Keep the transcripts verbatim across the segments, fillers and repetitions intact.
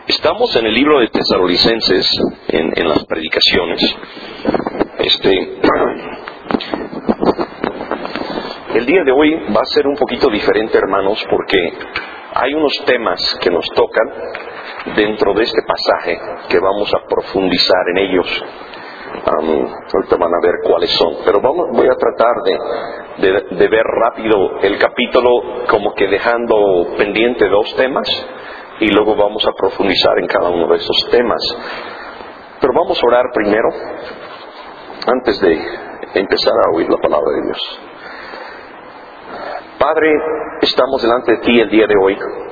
Estamos en el libro de Tesalonicenses, en, en las predicaciones. Este, el día de hoy va a ser un poquito diferente, hermanos, porque hay unos temas que nos tocan dentro de este pasaje que vamos a profundizar en ellos. Um, ahorita van a ver cuáles son, pero vamos, voy a tratar de, de, de ver rápido el capítulo, como que dejando pendiente dos temas, y luego vamos a profundizar en cada uno de esos temas. Pero vamos a orar primero, antes de empezar a oír la palabra de Dios. Padre, estamos delante de ti el día de hoy,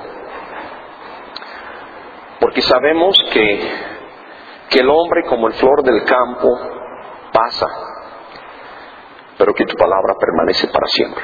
porque sabemos que, que el hombre, como el flor del campo, pasa, pero que tu palabra permanece para siempre.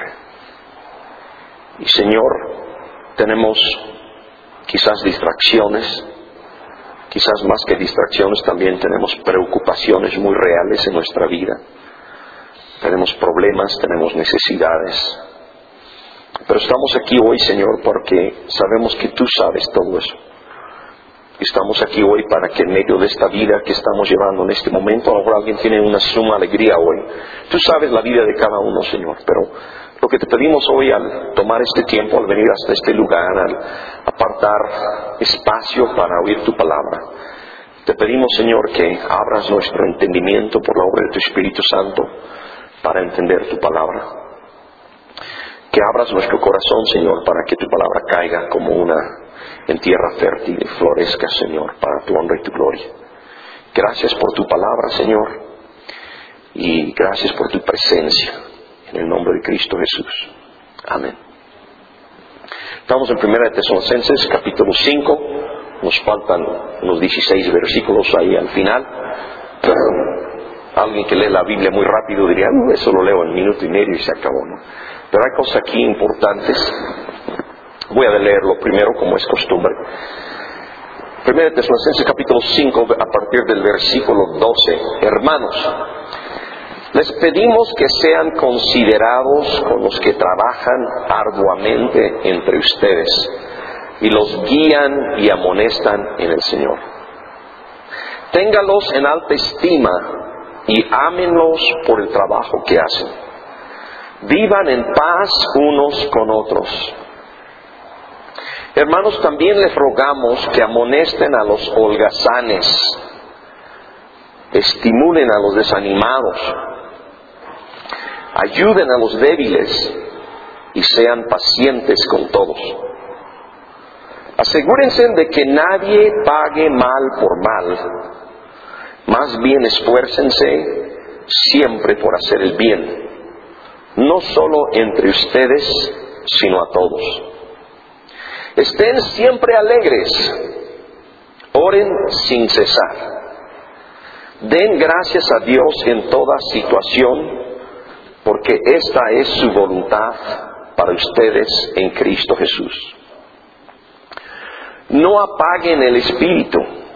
Y Señor, tenemos quizás distracciones, quizás más que distracciones también tenemos preocupaciones muy reales en nuestra vida. Tenemos problemas, tenemos necesidades. Pero estamos aquí hoy, Señor, porque sabemos que tú sabes todo eso. Estamos aquí hoy para que en medio de esta vida que estamos llevando en este momento, a lo mejor alguien tiene una suma alegría hoy. Tú sabes la vida de cada uno, Señor, pero lo que te pedimos hoy al tomar este tiempo, al venir hasta este lugar, al apartar espacio para oír tu palabra, te pedimos, Señor, que abras nuestro entendimiento por la obra de tu Espíritu Santo para entender tu palabra. Que abras nuestro corazón, Señor, para que tu palabra caiga como una en tierra fértil y florezca, Señor, para tu honra y tu gloria. Gracias por tu palabra, Señor, y gracias por tu presencia. En el nombre de Cristo Jesús. Amén. Estamos en primera de Tesalonicenses, capítulo cinco. Nos faltan unos dieciséis versículos ahí al final. Alguien que lee la Biblia muy rápido diría, no, eso lo leo en minuto y medio y se acabó, ¿no? Pero hay cosas aquí importantes. Voy a leerlo primero, como es costumbre. primera de Tesalonicenses, capítulo cinco, a partir del versículo doce. Hermanos, les pedimos que sean considerados con los que trabajan arduamente entre ustedes y los guían y amonestan en el Señor. Téngalos en alta estima y ámenlos por el trabajo que hacen. Vivan en paz unos con otros. Hermanos, también les rogamos que amonesten a los holgazanes, estimulen a los desanimados, ayuden a los débiles y sean pacientes con todos. Asegúrense de que nadie pague mal por mal. Más bien esfuércense siempre por hacer el bien, no solo entre ustedes, sino a todos. Estén siempre alegres, oren sin cesar. Den gracias a Dios en toda situación, porque esta es su voluntad para ustedes en Cristo Jesús. No apaguen el espíritu,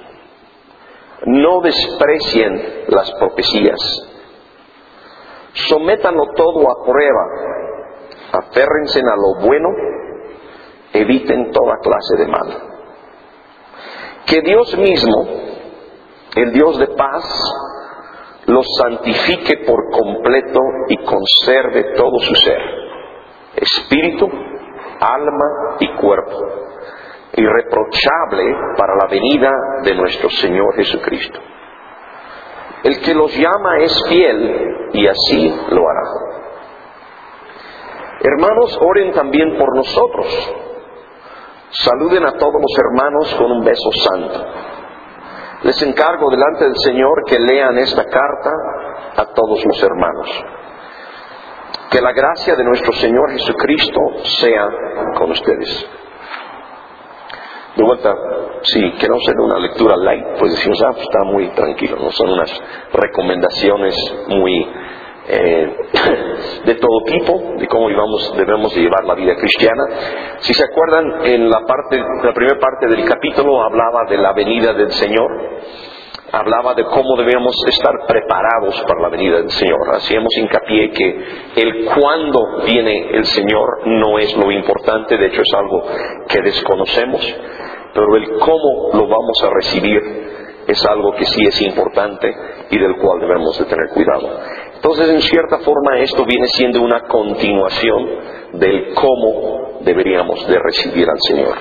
no desprecien las profecías. Sométanlo todo a prueba, aférrense a lo bueno, eviten toda clase de mal. Que Dios mismo, el Dios de paz, los santifique por completo y conserve todo su ser, espíritu, alma y cuerpo, irreprochable para la venida de nuestro Señor Jesucristo. El que los llama es fiel y así lo hará. Hermanos, oren también por nosotros. Saluden a todos los hermanos con un beso santo. Les encargo delante del Señor que lean esta carta a todos los hermanos. Que la gracia de nuestro Señor Jesucristo sea con ustedes. De vuelta, si queremos hacer una lectura light, pues decimos, ah, pues está muy tranquilo, no son unas recomendaciones muy eh, de todo tipo, de cómo íbamos, debemos de llevar la vida cristiana. Si se acuerdan, en la parte, la primera parte del capítulo hablaba de la venida del Señor, hablaba de cómo debemos estar preparados para la venida del Señor. Hacíamos hincapié que el cuándo viene el Señor no es lo importante, de hecho es algo que desconocemos. pero el cómo lo vamos a recibir es algo que sí es importante y del cual debemos de tener cuidado. Entonces, en cierta forma, esto viene siendo una continuación del cómo deberíamos de recibir al Señor.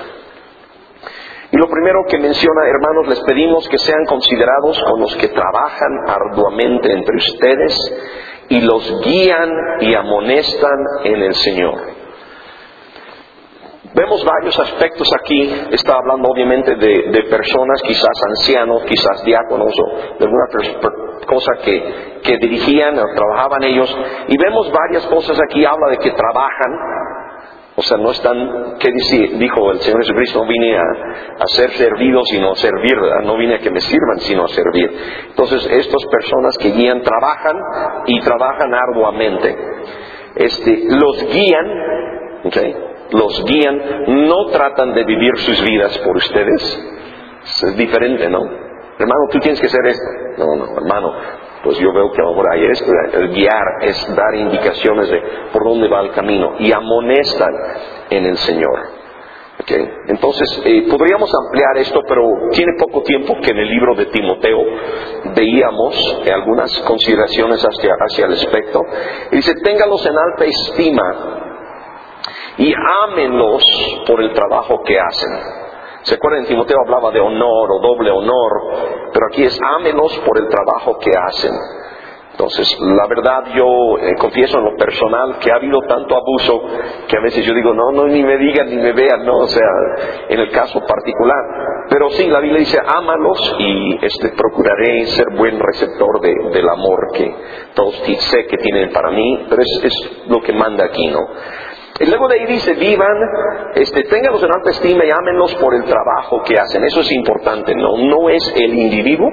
Y lo primero que menciona, hermanos, les pedimos que sean considerados con los que trabajan arduamente entre ustedes y los guían y amonestan en el Señor. Vemos varios aspectos aquí. Está hablando obviamente de, de personas, quizás ancianos, quizás diáconos o de alguna per, cosa que, que dirigían o trabajaban ellos. Y vemos varias cosas aquí. Habla de que trabajan. O sea, no están, ¿qué dice? Dijo el Señor Jesucristo, no vine a, a ser servido sino a servir, ¿verdad? No vine a que me sirvan sino a servir. Entonces, estas personas que guían trabajan y trabajan arduamente. Este, los guían, ¿okay? Los guían, no tratan de vivir sus vidas por ustedes. Es diferente, ¿no? Hermano, tú tienes que hacer esto. No, no, hermano, pues yo veo que ahora hay esto. El guiar es dar indicaciones de por dónde va el camino y amonestan en el Señor. ¿Okay? Entonces, eh, podríamos ampliar esto, pero tiene poco tiempo que en el libro de Timoteo veíamos eh, algunas consideraciones hacia, hacia el aspecto. Y dice, téngalos en alta estima y ámenlos por el trabajo que hacen. ¿Se acuerdan? Timoteo hablaba de honor o doble honor, pero aquí es ámenlos por el trabajo que hacen. Entonces, la verdad, yo eh, confieso en lo personal que ha habido tanto abuso que a veces yo digo, no, no, ni me digan, ni me vean, no, o sea, en el caso particular. Pero sí, la Biblia dice, ámalos y este, procuraré ser buen receptor de, del amor que todos sé que tienen para mí, pero es, es lo que manda aquí, ¿no? Y luego de ahí dice, vivan, este, ténganlos en alta estima y ámenlos por el trabajo que hacen. Eso es importante, ¿no? No es el individuo,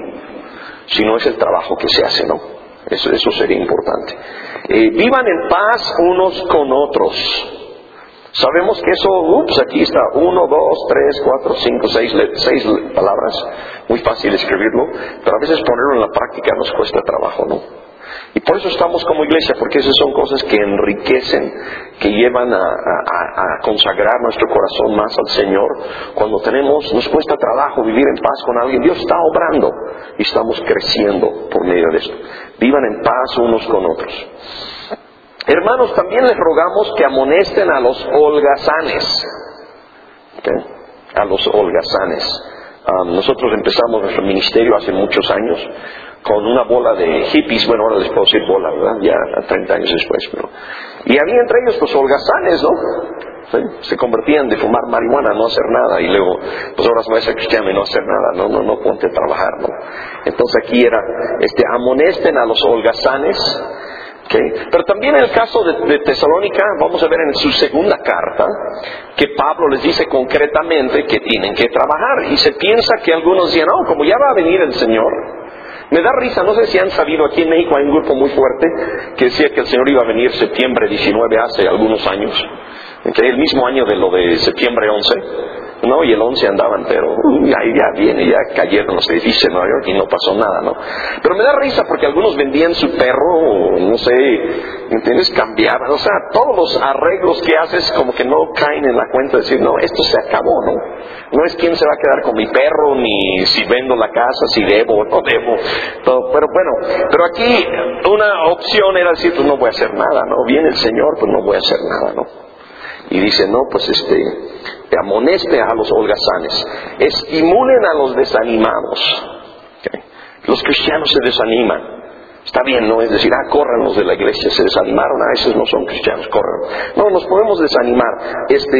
sino es el trabajo que se hace, ¿no? Eso, eso sería importante. Eh, vivan en paz unos con otros. Sabemos que eso, ups, aquí está, uno, dos, tres, cuatro, cinco, seis, seis palabras. Muy fácil escribirlo, pero a veces ponerlo en la práctica nos cuesta trabajo, ¿no? Y por eso estamos como iglesia, porque esas son cosas que enriquecen, que llevan a, a, a consagrar nuestro corazón más al Señor. Cuando tenemos, nos cuesta trabajo vivir en paz con alguien, Dios está obrando y estamos creciendo por medio de esto. Vivan en paz unos con otros. Hermanos, también les rogamos que amonesten a los holgazanes. ¿Okay? A los holgazanes. Um, nosotros empezamos nuestro ministerio hace muchos años con una bola de hippies, bueno, ahora les puedo decir bola, ¿verdad? Ya treinta años después, pero... Y había entre ellos pues holgazanes, ¿no? ¿Sí? Se convertían de fumar marihuana a no hacer nada, y luego, pues ahora se va a ser cristiano y no hacer nada, no, no, no ponte a trabajar, ¿no? Entonces aquí era, este, amonesten a los holgazanes, ¿okay? Pero también en el caso de, de Tesalónica, vamos a ver en su segunda carta, que Pablo les dice concretamente que tienen que trabajar, y se piensa que algunos decían, no, como ya va a venir el Señor. Me da risa, no sé si han sabido, aquí en México hay un grupo muy fuerte que decía que el Señor iba a venir septiembre diecinueve hace algunos años, ¿okay? El mismo año de lo de septiembre once, ¿no? Y el once andaban, pero uh, ahí ya viene, ya cayeron los edificios de Nueva York y no pasó nada, ¿no? Pero me da risa porque algunos vendían su perro, no sé, ¿entiendes? Cambiaban, o sea, todos los arreglos que haces como que no caen en la cuenta de decir, no, esto se acabó, ¿no? No es quién se va a quedar con mi perro, ni si vendo la casa, si debo o no debo, todo. Pero bueno, pero aquí una opción era decir, pues no voy a hacer nada, ¿no? Viene el Señor, pues no voy a hacer nada, ¿no? Y dice, no, pues este, amoneste a los holgazanes, estimulen a los desanimados. ¿Okay? Los cristianos se desaniman. Está bien, no es decir, ah, corran los de la iglesia, se desanimaron, ah, esos no son cristianos, corran. No, nos podemos desanimar. Este,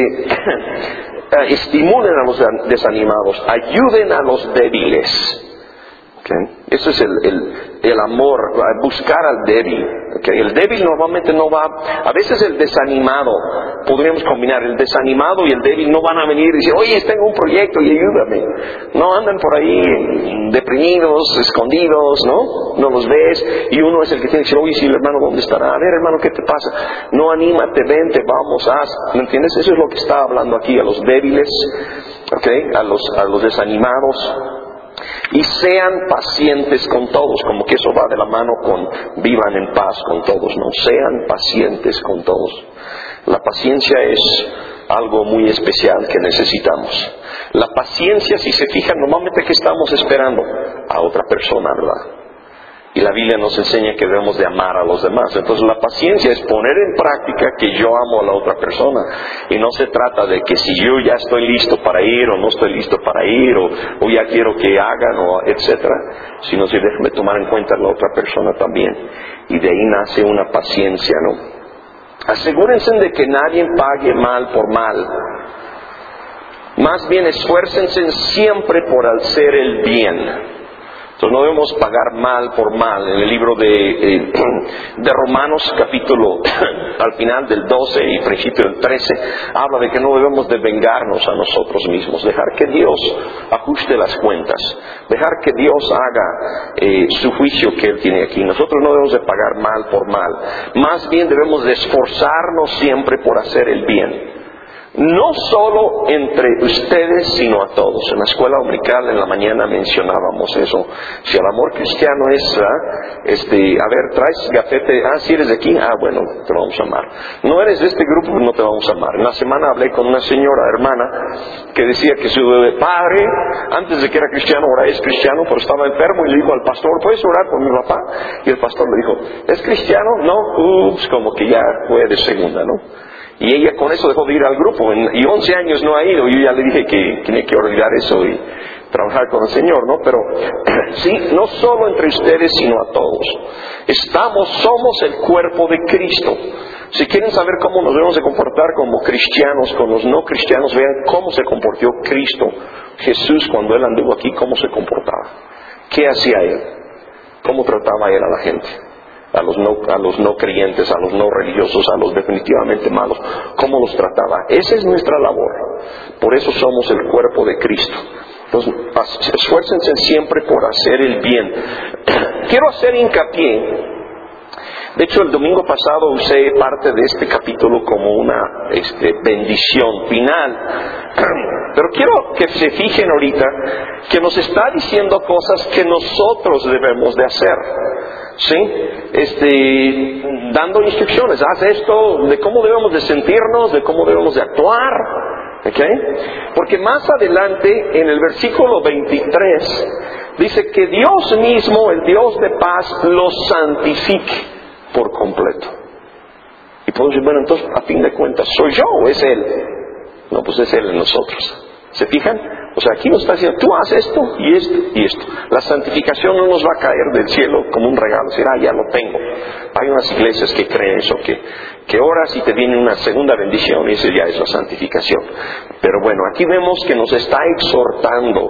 estimulen a los desanimados, ayuden a los débiles. ¿Okay? Eso es el, el, el amor, buscar al débil. ¿Okay? El débil normalmente no va, a veces el desanimado, podríamos combinar, el desanimado y el débil no van a venir y decir, oye, tengo un proyecto y ayúdame. No, andan por ahí deprimidos, escondidos, ¿no? No los ves, y uno es el que tiene que decir, oye, sí, el hermano, ¿dónde estará? A ver, hermano, ¿qué te pasa? No, anímate, vente, vamos, haz. ¿Me entiendes? Eso es lo que está hablando aquí, a los débiles, ¿okay? A los, a los desanimados. Y sean pacientes con todos, como que eso va de la mano con vivan en paz con todos, ¿no? Sean pacientes con todos. La paciencia es algo muy especial que necesitamos. La paciencia, si se fijan, normalmente ¿qué estamos esperando? A otra persona, ¿verdad? Y la Biblia nos enseña que debemos de amar a los demás. Entonces la paciencia es poner en práctica que yo amo a la otra persona. Y no se trata de que si yo ya estoy listo para ir o no estoy listo para ir o, o ya quiero que hagan o etcétera. Sino si déjame tomar en cuenta a la otra persona también. Y de ahí nace una paciencia, ¿no? Asegúrense de que nadie pague mal por mal. Más bien esfuércense siempre por hacer el bien. Entonces no debemos pagar mal por mal. En el libro de, eh, de Romanos capítulo al final del doce y principio del trece habla de que no debemos de vengarnos a nosotros mismos, dejar que Dios ajuste las cuentas, dejar que Dios haga eh, su juicio que Él tiene aquí. Nosotros no debemos de pagar mal por mal, más bien debemos de esforzarnos siempre por hacer el bien. No solo entre ustedes, sino a todos. En la escuela dominical en la mañana mencionábamos eso. Si el amor cristiano es, ¿ah? este, a ver, traes gafete, ah, si eres de aquí, ah, bueno, te vamos a amar. No eres de este grupo, no te vamos a amar. En la semana hablé con una señora, hermana, que decía que su padre, antes de que era cristiano, ahora es cristiano, pero estaba enfermo y le dijo al pastor, ¿puedes orar por mi papá? Y el pastor le dijo, ¿es cristiano? No, ups, como que ya fue de segunda, ¿no? Y ella con eso dejó de ir al grupo, y once años no ha ido. Yo ya le dije que tiene que olvidar eso y trabajar con el Señor, ¿no? Pero sí, no solo entre ustedes, sino a todos. Estamos, somos el cuerpo de Cristo. Si quieren saber cómo nos debemos de comportar como cristianos con los no cristianos, vean cómo se comportó Cristo, Jesús, cuando Él anduvo aquí, cómo se comportaba. ¿Qué hacía Él? ¿Cómo trataba Él a la gente? A los, no, a los no creyentes, a los no religiosos, a los definitivamente malos. ¿Cómo los trataba? Esa es nuestra labor. Por eso somos el cuerpo de Cristo. Entonces, esfuércense siempre por hacer el bien. Quiero hacer hincapié. De hecho, el domingo pasado usé parte de este capítulo como una este, bendición final. Pero quiero que se fijen ahorita que nos está diciendo cosas que nosotros debemos de hacer. ¿Sí? Este, dando instrucciones, haz esto, de cómo debemos de sentirnos, de cómo debemos de actuar, ¿okay? Porque más adelante, en el versículo veintitrés, dice que Dios mismo, el Dios de paz, los santifique por completo. Y podemos decir, bueno, entonces, a fin de cuentas, ¿soy yo o es Él? No, pues es Él en nosotros. ¿Se fijan? O sea, aquí nos está diciendo, tú haces esto y esto y esto. La santificación no nos va a caer del cielo como un regalo, decir, ah, ya lo tengo. Hay unas iglesias que creen eso, que, que oras y te viene una segunda bendición y eso ya es la santificación. Pero bueno, aquí vemos que nos está exhortando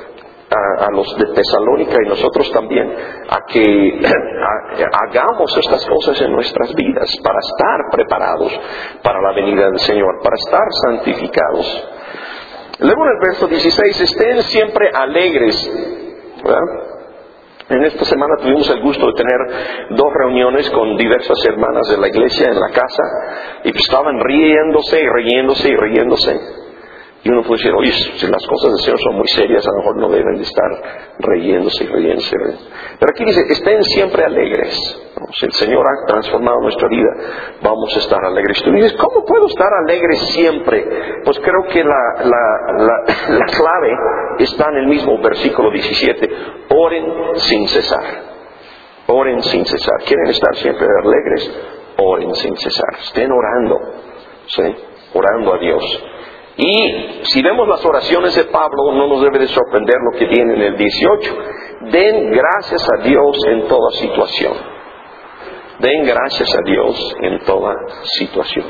a, a los de Tesalónica y nosotros también a que a, hagamos estas cosas en nuestras vidas para estar preparados para la venida del Señor, para estar santificados. Luego en el verso dieciséis, estén siempre alegres, ¿verdad? En esta semana tuvimos el gusto de tener dos reuniones con diversas hermanas de la iglesia en la casa y pues estaban riéndose y riéndose y riéndose. Y uno puede decir, oye, si las cosas del Señor son muy serias, a lo mejor no deben de estar riéndose y riéndose. Pero aquí dice, estén siempre alegres. Si el Señor ha transformado nuestra vida, vamos a estar alegres. Tú dices, ¿cómo puedo estar alegre siempre? Pues creo que la, la, la, la clave está en el mismo versículo diecisiete. Oren sin cesar. Oren sin cesar. ¿Quieren estar siempre alegres? Oren sin cesar. Estén orando. ¿Sí? Orando a Dios. Y si vemos las oraciones de Pablo, no nos debe de sorprender lo que viene en el dieciocho. Den gracias a Dios en toda situación. Den gracias a Dios en toda situación.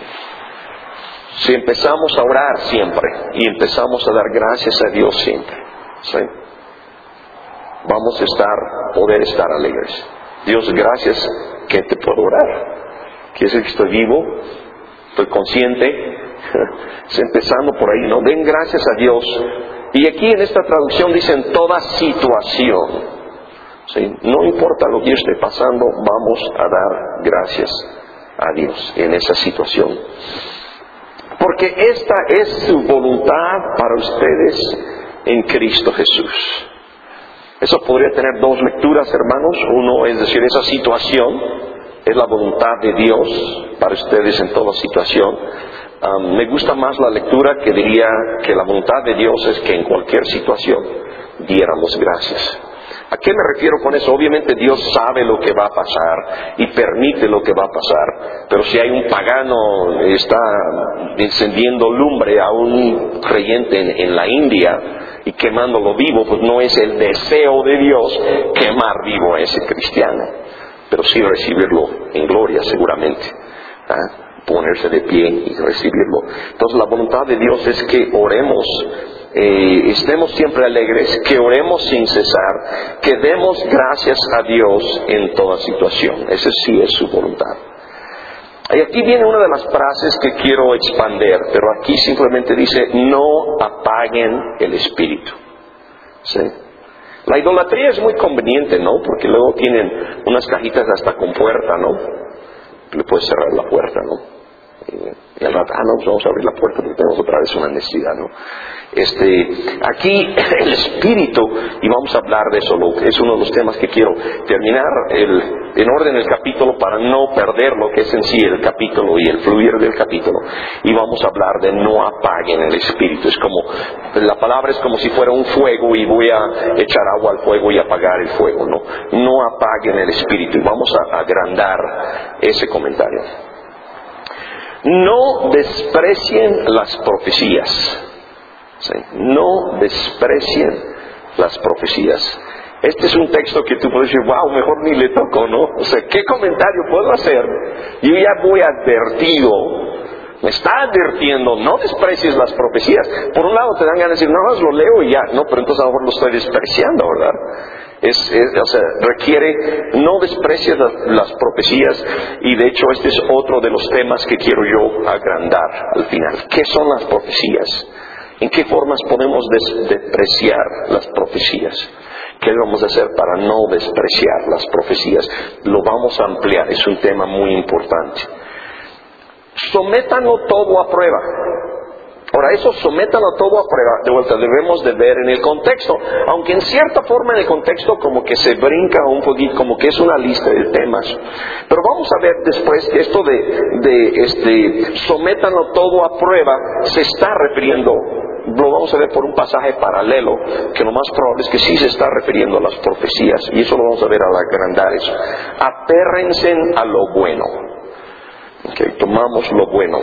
Si empezamos a orar siempre y empezamos a dar gracias a Dios siempre, ¿sí? Vamos a estar, poder estar alegres. Dios, gracias que te puedo orar. Quiere decir que estoy vivo, estoy consciente. Empezando por ahí, ¿no? Den gracias a Dios. Y aquí en esta traducción dicen toda situación. ¿Sí? No importa lo que esté pasando, vamos a dar gracias a Dios en esa situación. Porque esta es su voluntad para ustedes en Cristo Jesús. Eso podría tener dos lecturas, hermanos. Uno es decir, esa situación es la voluntad de Dios para ustedes en toda situación. Um, me gusta más la lectura que diría que la voluntad de Dios es que en cualquier situación diéramos gracias. ¿A qué me refiero con eso? Obviamente Dios sabe lo que va a pasar y permite lo que va a pasar, pero si hay un pagano está encendiendo lumbre a un creyente en, en la India y quemándolo vivo, pues no es el deseo de Dios quemar vivo a ese cristiano, pero sí recibirlo en gloria seguramente, ¿ah? Ponerse de pie y recibirlo. Entonces la voluntad de Dios es que oremos, eh, estemos siempre alegres, que oremos sin cesar, que demos gracias a Dios en toda situación. Esa sí es su voluntad. Y aquí viene una de las frases que quiero expander, pero aquí simplemente dice, no apaguen el espíritu. ¿Sí? La idolatría es muy conveniente, ¿no? Porque luego tienen unas cajitas hasta con puerta, ¿no? Le puedes cerrar la puerta, ¿no? Y al rato, ah, no, pues vamos a abrir la puerta porque tenemos otra vez una necesidad, ¿no? Este, aquí el espíritu, y vamos a hablar de eso, lo que es uno de los temas que quiero terminar el, en orden el capítulo para no perder lo que es en sí el capítulo y el fluir del capítulo. Y vamos a hablar de no apaguen el espíritu. Es como, la palabra es como si fuera un fuego y voy a echar agua al fuego y apagar el fuego, ¿no? No apaguen el espíritu. Y vamos a agrandar ese comentario. No desprecien las profecías. ¿Sí? No desprecien las profecías. Este es un texto que tú puedes decir, wow, mejor ni le toco, ¿no? O sea, ¿qué comentario puedo hacer? Yo ya voy advertido, me está advirtiendo, no desprecies las profecías. Por un lado te dan ganas de decir, no, lo leo y ya, no, pero entonces a lo mejor lo estoy despreciando, ¿verdad? Es, es, o sea, requiere, no desprecies las, las profecías, y de hecho este es otro de los temas que quiero yo agrandar al final. ¿Qué son las profecías? ¿En qué formas podemos des, despreciar las profecías? ¿Qué debemos hacer para no despreciar las profecías? Lo vamos a ampliar, es un tema muy importante. Sométanlo todo a prueba. Ahora, eso sométanlo todo a prueba, de vuelta, debemos de ver en el contexto, aunque en cierta forma en el contexto como que se brinca un poquito, como que es una lista de temas. Pero vamos a ver después que esto de, de este, sométanlo todo a prueba, se está refiriendo, lo vamos a ver por un pasaje paralelo, que lo más probable es que sí se está refiriendo a las profecías, y eso lo vamos a ver al agrandar eso. Apérrense a lo bueno. Okay, tomamos lo bueno.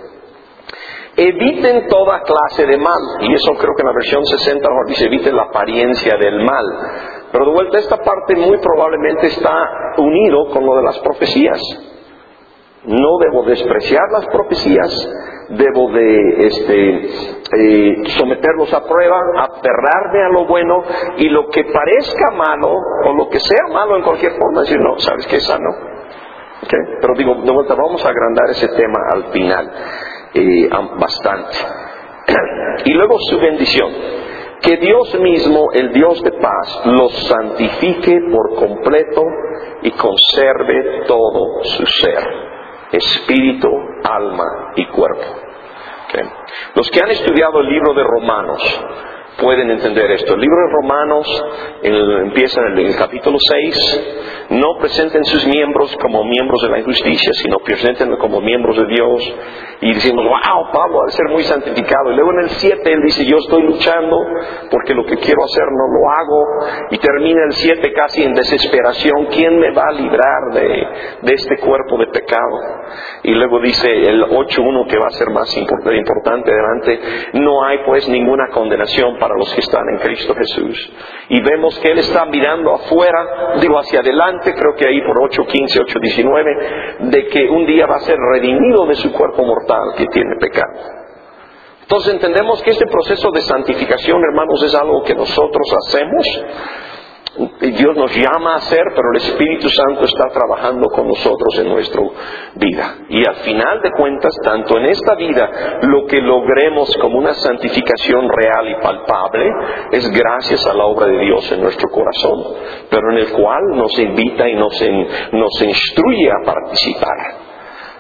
Eviten toda clase de mal. Y eso creo que en la versión sesenta mejor dice, eviten la apariencia del mal. Pero de vuelta, esta parte muy probablemente está unido con lo de las profecías. No debo despreciar las profecías, debo de este, eh, someterlos a prueba, aferrarme a lo bueno, y lo que parezca malo, o lo que sea malo en cualquier forma, decir, no, ¿sabes qué es sano? Okay. Pero digo, de vuelta, vamos a agrandar ese tema al final. Eh, bastante. Y luego su bendición. Que Dios mismo, el Dios de paz, los santifique por completo y conserve todo su ser, espíritu, alma y cuerpo. Okay. Los que han estudiado el libro de Romanos pueden entender esto. El libro de Romanos el, empieza en el, en el capítulo seis. No presenten sus miembros como miembros de la injusticia, sino preséntenlo como miembros de Dios. Y decimos, wow, Pablo ha de ser muy santificado. Y luego en el siete él dice, yo estoy luchando porque lo que quiero hacer no lo hago. Y termina el siete casi en desesperación. ¿Quién me va a librar de, de este cuerpo de pecado? Y luego dice el ocho uno, que va a ser más importante adelante, no hay pues ninguna condenación para los que están en Cristo Jesús. Y vemos que él está mirando afuera, digo hacia adelante, creo que ahí por ocho quince, ocho diecinueve, de que un día va a ser redimido de su cuerpo mortal que tiene pecado. Entonces entendemos que este proceso de santificación, hermanos, es algo que nosotros hacemos. Dios nos llama a hacer, pero el Espíritu Santo está trabajando con nosotros en nuestra vida. Y al final de cuentas, tanto en esta vida, lo que logremos como una santificación real y palpable es gracias a la obra de Dios en nuestro corazón, pero en el cual nos invita y nos, en, nos instruye a participar.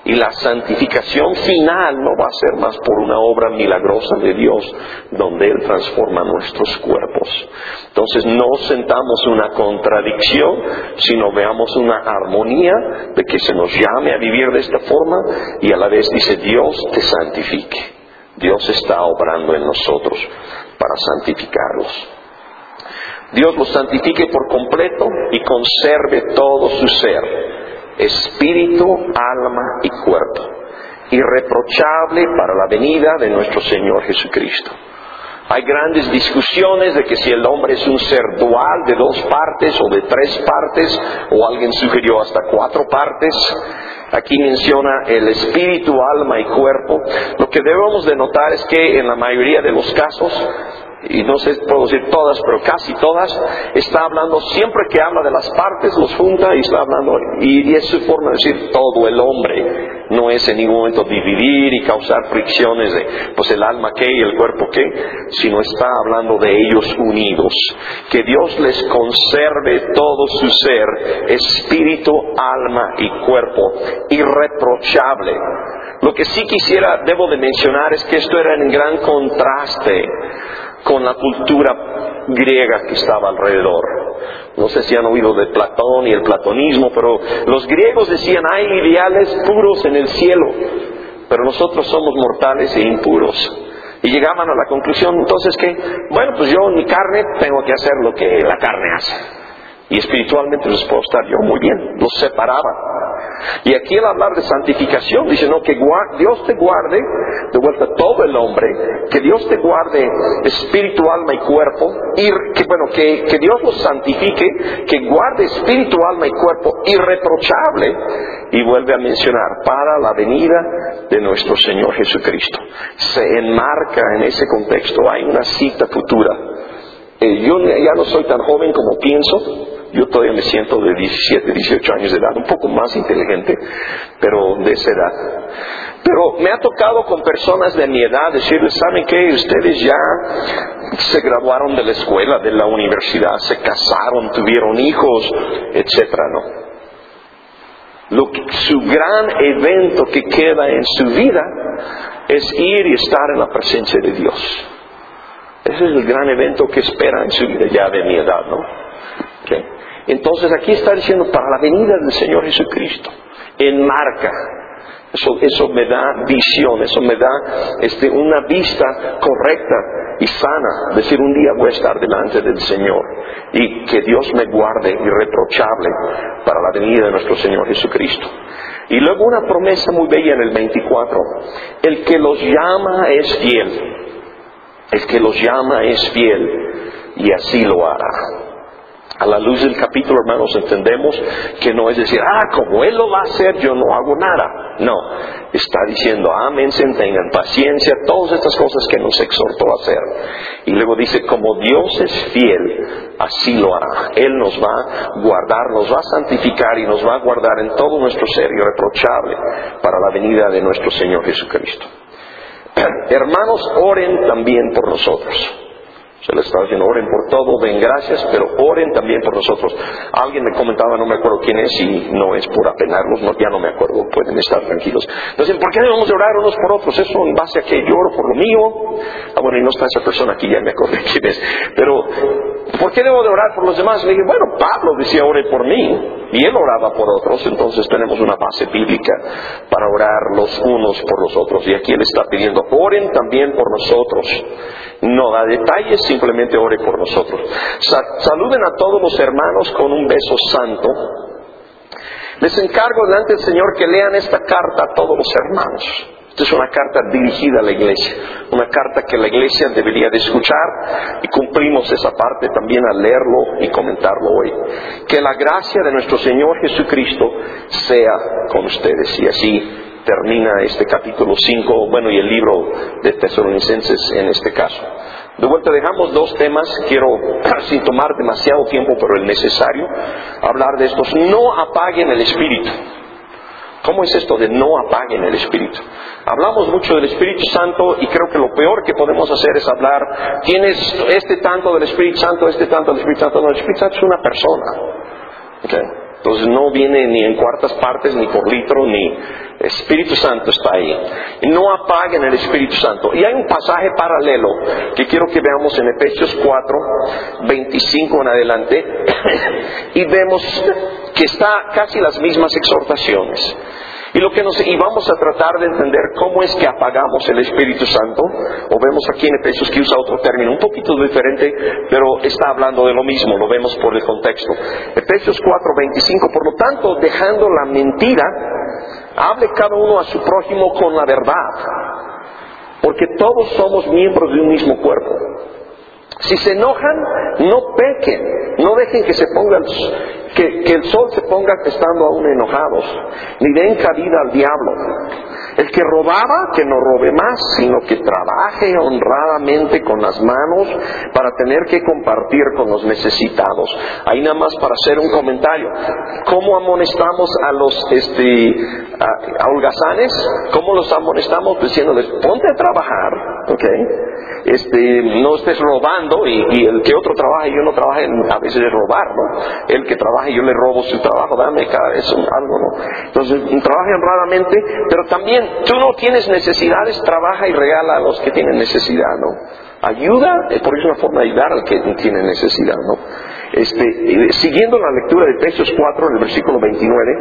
Y la santificación final no va a ser más por una obra milagrosa de Dios, donde Él transforma nuestros cuerpos. Entonces no sentamos una contradicción, sino veamos una armonía de que se nos llame a vivir de esta forma y a la vez dice Dios te santifique. Dios está obrando en nosotros para santificarlos. Dios los santifique por completo y conserve todo su ser, espíritu, alma y cuerpo, irreprochable para la venida de nuestro Señor Jesucristo. Hay grandes discusiones de que si el hombre es un ser dual de dos partes o de tres partes, o alguien sugirió hasta cuatro partes. Aquí menciona el espíritu, alma y cuerpo. Lo que debemos de notar es que en la mayoría de los casos, y no sé, puedo decir todas, pero casi todas, está hablando, siempre que habla de las partes, los junta y está hablando, y, y es su forma de decir todo el hombre. No es en ningún momento dividir y causar fricciones de, pues el alma qué y el cuerpo qué, sino está hablando de ellos unidos. Que Dios les conserve todo su ser, espíritu, alma y cuerpo, irreprochable. Lo que sí quisiera, debo de mencionar, es que esto era en gran contraste con la cultura griega que estaba alrededor. No sé si han oído de Platón y el platonismo, pero los griegos decían hay ideales puros en el cielo, pero nosotros somos mortales e impuros. Y llegaban a la conclusión entonces que, bueno, pues yo en mi carne tengo que hacer lo que la carne hace. Y espiritualmente les puedo estar yo muy bien, los separaba. Y aquí al hablar de santificación dice, no, que guarde, Dios te guarde, de vuelta todo el hombre, que Dios te guarde espíritu, alma y cuerpo, y que, bueno, que, que Dios los santifique, que guarde espíritu, alma y cuerpo irreprochable, y vuelve a mencionar, para la venida de nuestro Señor Jesucristo. Se enmarca en ese contexto, hay una cita futura. Eh, yo ya no soy tan joven como pienso. Yo todavía me siento de diecisiete, dieciocho años de edad, un poco más inteligente, pero de esa edad. Pero me ha tocado con personas de mi edad decirles, ¿saben qué? Ustedes ya se graduaron de la escuela, de la universidad, se casaron, tuvieron hijos, etcétera, ¿no? Lo que, su gran evento que queda en su vida es ir y estar en la presencia de Dios. Ese es el gran evento que espera en su vida ya de mi edad, ¿no? Okay. Entonces aquí está diciendo para la venida del Señor Jesucristo, enmarca. Eso, eso me da visión, eso me da este, una vista correcta y sana. Decir, un día voy a estar delante del Señor y que Dios me guarde irreprochable para la venida de nuestro Señor Jesucristo. Y luego una promesa muy bella en el veinticuatro. El que los llama es fiel. El que los llama es fiel y así lo hará. A la luz del capítulo, hermanos, entendemos que no es decir, ah, como Él lo va a hacer, yo no hago nada. No, está diciendo, ámense, tengan paciencia, todas estas cosas que nos exhortó a hacer. Y luego dice, como Dios es fiel, así lo hará. Él nos va a guardar, nos va a santificar y nos va a guardar en todo nuestro ser irreprochable para la venida de nuestro Señor Jesucristo. Hermanos, oren también por nosotros. Se les estaba diciendo, oren por todo, den gracias, pero oren también por nosotros. Alguien me comentaba, no me acuerdo quién es, y no es por apenarlos, no, ya no me acuerdo, pueden estar tranquilos. Entonces, ¿por qué debemos de orar unos por otros? Eso en base a que yo oro por lo mío. Ah, bueno, y no está esa persona aquí, ya me acordé quién es. Pero, ¿por qué debo de orar por los demás? Le dije, bueno, Pablo decía, ore por mí, y él oraba por otros, entonces tenemos una base bíblica para orar los unos por los otros. Y aquí él está pidiendo, oren también por nosotros. No da detalles, simplemente ore por nosotros. Sa- saluden a todos los hermanos con un beso santo. Les encargo delante del Señor que lean esta carta a todos los hermanos. Esta es una carta dirigida a la iglesia, una carta que la iglesia debería de escuchar, y cumplimos esa parte también al leerlo y comentarlo hoy. Que la gracia de nuestro Señor Jesucristo sea con ustedes. Y así termina este capítulo cinco, bueno, y el libro de Tesalonicenses en este caso. De vuelta dejamos dos temas, quiero, sin tomar demasiado tiempo, pero el necesario, hablar de estos. No apaguen el Espíritu. ¿Cómo es esto de no apaguen el Espíritu? Hablamos mucho del Espíritu Santo y creo que lo peor que podemos hacer es hablar, tienes este tanto del Espíritu Santo, este tanto del Espíritu Santo. No, el Espíritu Santo es una persona. ¿Okay? Entonces no viene ni en cuartas partes, ni por litro, ni Espíritu Santo está ahí. No apaguen el Espíritu Santo. Y hay un pasaje paralelo que quiero que veamos en Efesios cuatro, veinticinco en adelante, y vemos que está casi las mismas exhortaciones. Y, lo que nos, y vamos a tratar de entender cómo es que apagamos el Espíritu Santo. O vemos aquí en Efesios que usa otro término un poquito diferente, pero está hablando de lo mismo, lo vemos por el contexto. Efesios cuatro, veinticinco, por lo tanto, dejando la mentira, hable cada uno a su prójimo con la verdad, porque todos somos miembros de un mismo cuerpo. Si se enojan, no pequen, no dejen que se pongan, que, que el sol se ponga estando aún enojados, ni den cabida al diablo. El que robaba, que no robe más, sino que trabaje honradamente con las manos para tener que compartir con los necesitados. Ahí nada más para hacer un comentario. ¿Cómo amonestamos a los este, a, a holgazanes? ¿Cómo los amonestamos? Diciéndoles, ponte a trabajar, ¿ok? Este, no estés robando, y, y el que otro trabaja y yo no trabaje, a veces es robar, ¿no? El que trabaja y yo le robo su trabajo, dame cada vez algo, ¿no? Entonces, trabaje honradamente, pero también tú no tienes necesidades, trabaja y regala a los que tienen necesidad, ¿no? Ayuda, porque es una forma de ayudar al que tiene necesidad, ¿no? Este, siguiendo la lectura de Efesios cuatro, en el versículo veintinueve,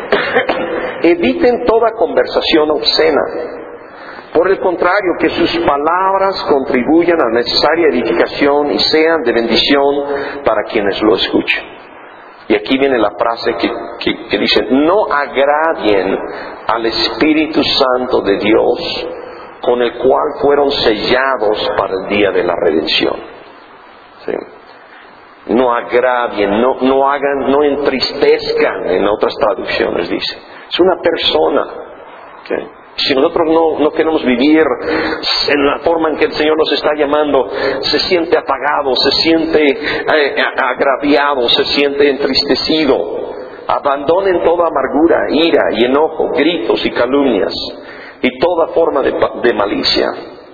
eviten toda conversación obscena. Por el contrario, que sus palabras contribuyan a la necesaria edificación y sean de bendición para quienes lo escuchen. Y aquí viene la frase que, que, que dice, no agravien al Espíritu Santo de Dios, con el cual fueron sellados para el día de la redención. ¿Sí? No agravien, no, no hagan, no entristezcan, en otras traducciones dice. Es una persona. ¿Sí? Si nosotros no, no queremos vivir en la forma en que el Señor nos está llamando, se siente apagado, se siente eh, agraviado, se siente entristecido. Abandonen toda amargura, ira y enojo, gritos y calumnias y toda forma de, de malicia.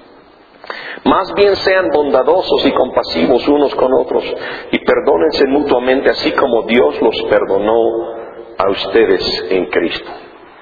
Más bien sean bondadosos y compasivos unos con otros y perdónense mutuamente, así como Dios los perdonó a ustedes en Cristo.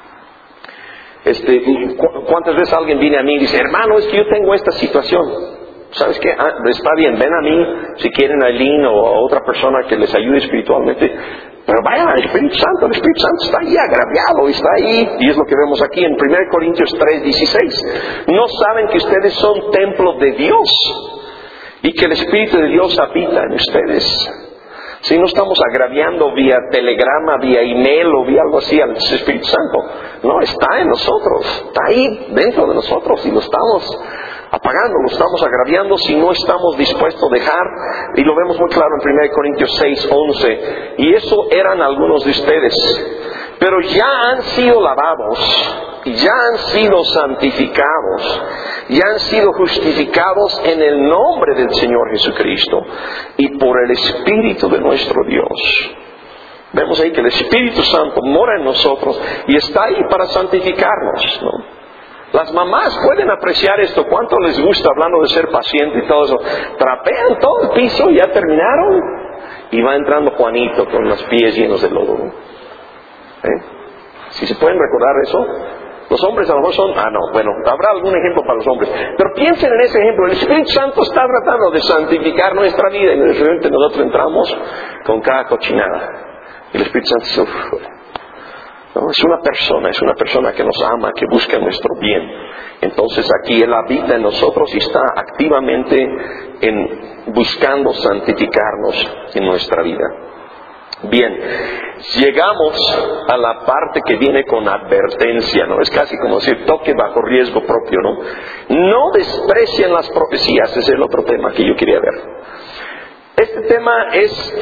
Este, ¿cuántas veces alguien viene a mí y dice, hermano, es que yo tengo esta situación? ¿Sabes qué? Ah, está bien, ven a mí si quieren a Eileen o a otra persona que les ayude espiritualmente. Pero vayan al Espíritu Santo, el Espíritu Santo está ahí agraviado, está ahí. Y es lo que vemos aquí en primera Corintios tres, dieciséis. ¿No saben que ustedes son templo de Dios y que el Espíritu de Dios habita en ustedes? Si no estamos agraviando vía telegrama, vía email o vía algo así al Espíritu Santo. No, está en nosotros, está ahí dentro de nosotros y lo estamos apagando, lo estamos agraviando si no estamos dispuestos a dejar. Y lo vemos muy claro en primera Corintios seis, once. Y eso eran algunos de ustedes. Pero ya han sido lavados, ya han sido santificados, ya han sido justificados en el nombre del Señor Jesucristo y por el Espíritu de nuestro Dios. Vemos ahí que el Espíritu Santo mora en nosotros y está ahí para santificarnos, ¿no? Las mamás pueden apreciar esto. ¿Cuánto les gusta, hablando de ser paciente y todo eso? Trapean todo el piso, ya terminaron, y va entrando Juanito con los pies llenos de lodo. ¿Eh? Si se pueden recordar eso. Los hombres a lo mejor son, ah no, bueno, habrá algún ejemplo para los hombres, pero piensen en ese ejemplo. El Espíritu Santo está tratando de santificar nuestra vida y de repente nosotros entramos con cada cochinada. Y el Espíritu Santo dice, uff, no, es una persona, es una persona que nos ama, que busca nuestro bien. Entonces aquí Él habita en nosotros y está activamente en, buscando santificarnos en nuestra vida. Bien, llegamos a la parte que viene con advertencia, ¿no? Es casi como decir, toque bajo riesgo propio, ¿no? No desprecien las profecías, ese es el otro tema que yo quería ver. Este tema es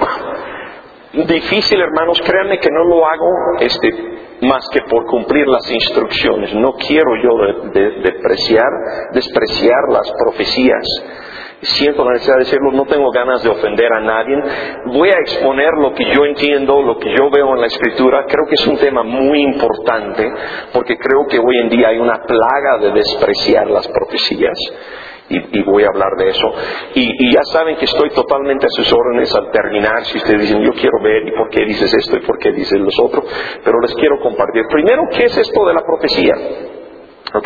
difícil, hermanos, créanme que no lo hago este, más que por cumplir las instrucciones. No quiero yo de, de, despreciar, despreciar las profecías. Siento la necesidad de decirlo, no tengo ganas de ofender a nadie. Voy a exponer lo que yo entiendo, lo que yo veo en la Escritura. Creo que es un tema muy importante, porque creo que hoy en día hay una plaga de despreciar las profecías. y, y voy a hablar de eso. Y, y ya saben que estoy totalmente a sus órdenes al terminar. Si ustedes dicen, yo quiero ver, ¿y por qué dices esto? ¿Y por qué dices los otros? Pero les quiero compartir. Primero, ¿qué es esto de la profecía? ¿Ok?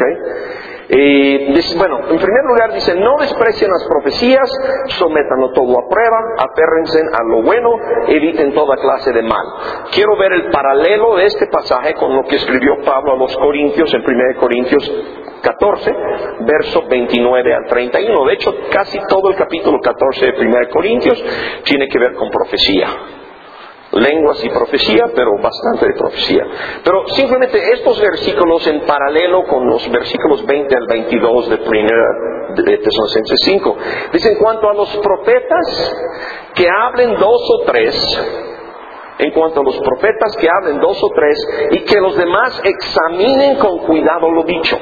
Eh, dice, bueno, en primer lugar dice, no desprecien las profecías, sométanlo todo a prueba, aférrense a lo bueno, eviten toda clase de mal. Quiero ver el paralelo de este pasaje con lo que escribió Pablo a los Corintios en primera Corintios catorce, verso veintinueve al treinta y uno. De hecho, casi todo el capítulo catorce de primera Corintios tiene que ver con profecía. Lenguas y profecía, pero bastante de profecía. Pero simplemente estos versículos en paralelo con los versículos veinte al veintidós de primera de Tesalonicenses cinco. Dice, en cuanto a los profetas, que hablen dos o tres, en cuanto a los profetas que hablen dos o tres, y que los demás examinen con cuidado lo dicho.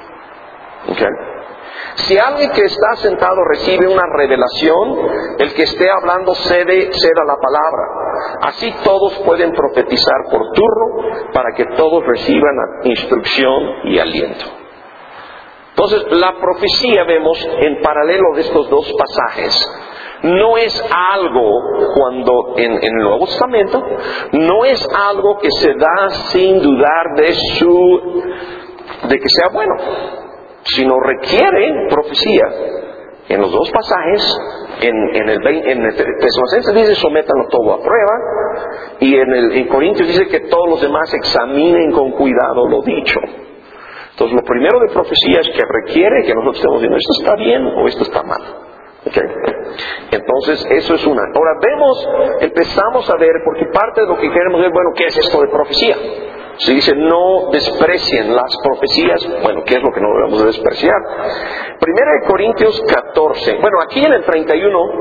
¿Okay? Si alguien que está sentado recibe una revelación, el que esté hablando cede, ceda la palabra. Así todos pueden profetizar por turno, para que todos reciban instrucción y aliento. Entonces, la profecía, vemos en paralelo de estos dos pasajes, no es algo cuando en, en el Nuevo Testamento, no es algo que se da sin dudar de su, de que sea bueno, sino requiere profecía. En los dos pasajes, en, en el en el Tesalonicenses dice sométanlo todo a prueba, y en el en Corintios dice que todos los demás examinen con cuidado lo dicho. Entonces, lo primero de profecía es que requiere que nosotros estemos diciendo esto está bien o esto está mal. Okay. Entonces, eso es una. Ahora vemos, empezamos a ver, porque parte de lo que queremos ver, bueno, ¿qué es esto de profecía? Se dice, no desprecien las profecías. Bueno, ¿qué es lo que no debemos de despreciar? Primera de Corintios catorce. Bueno, aquí en el treinta y uno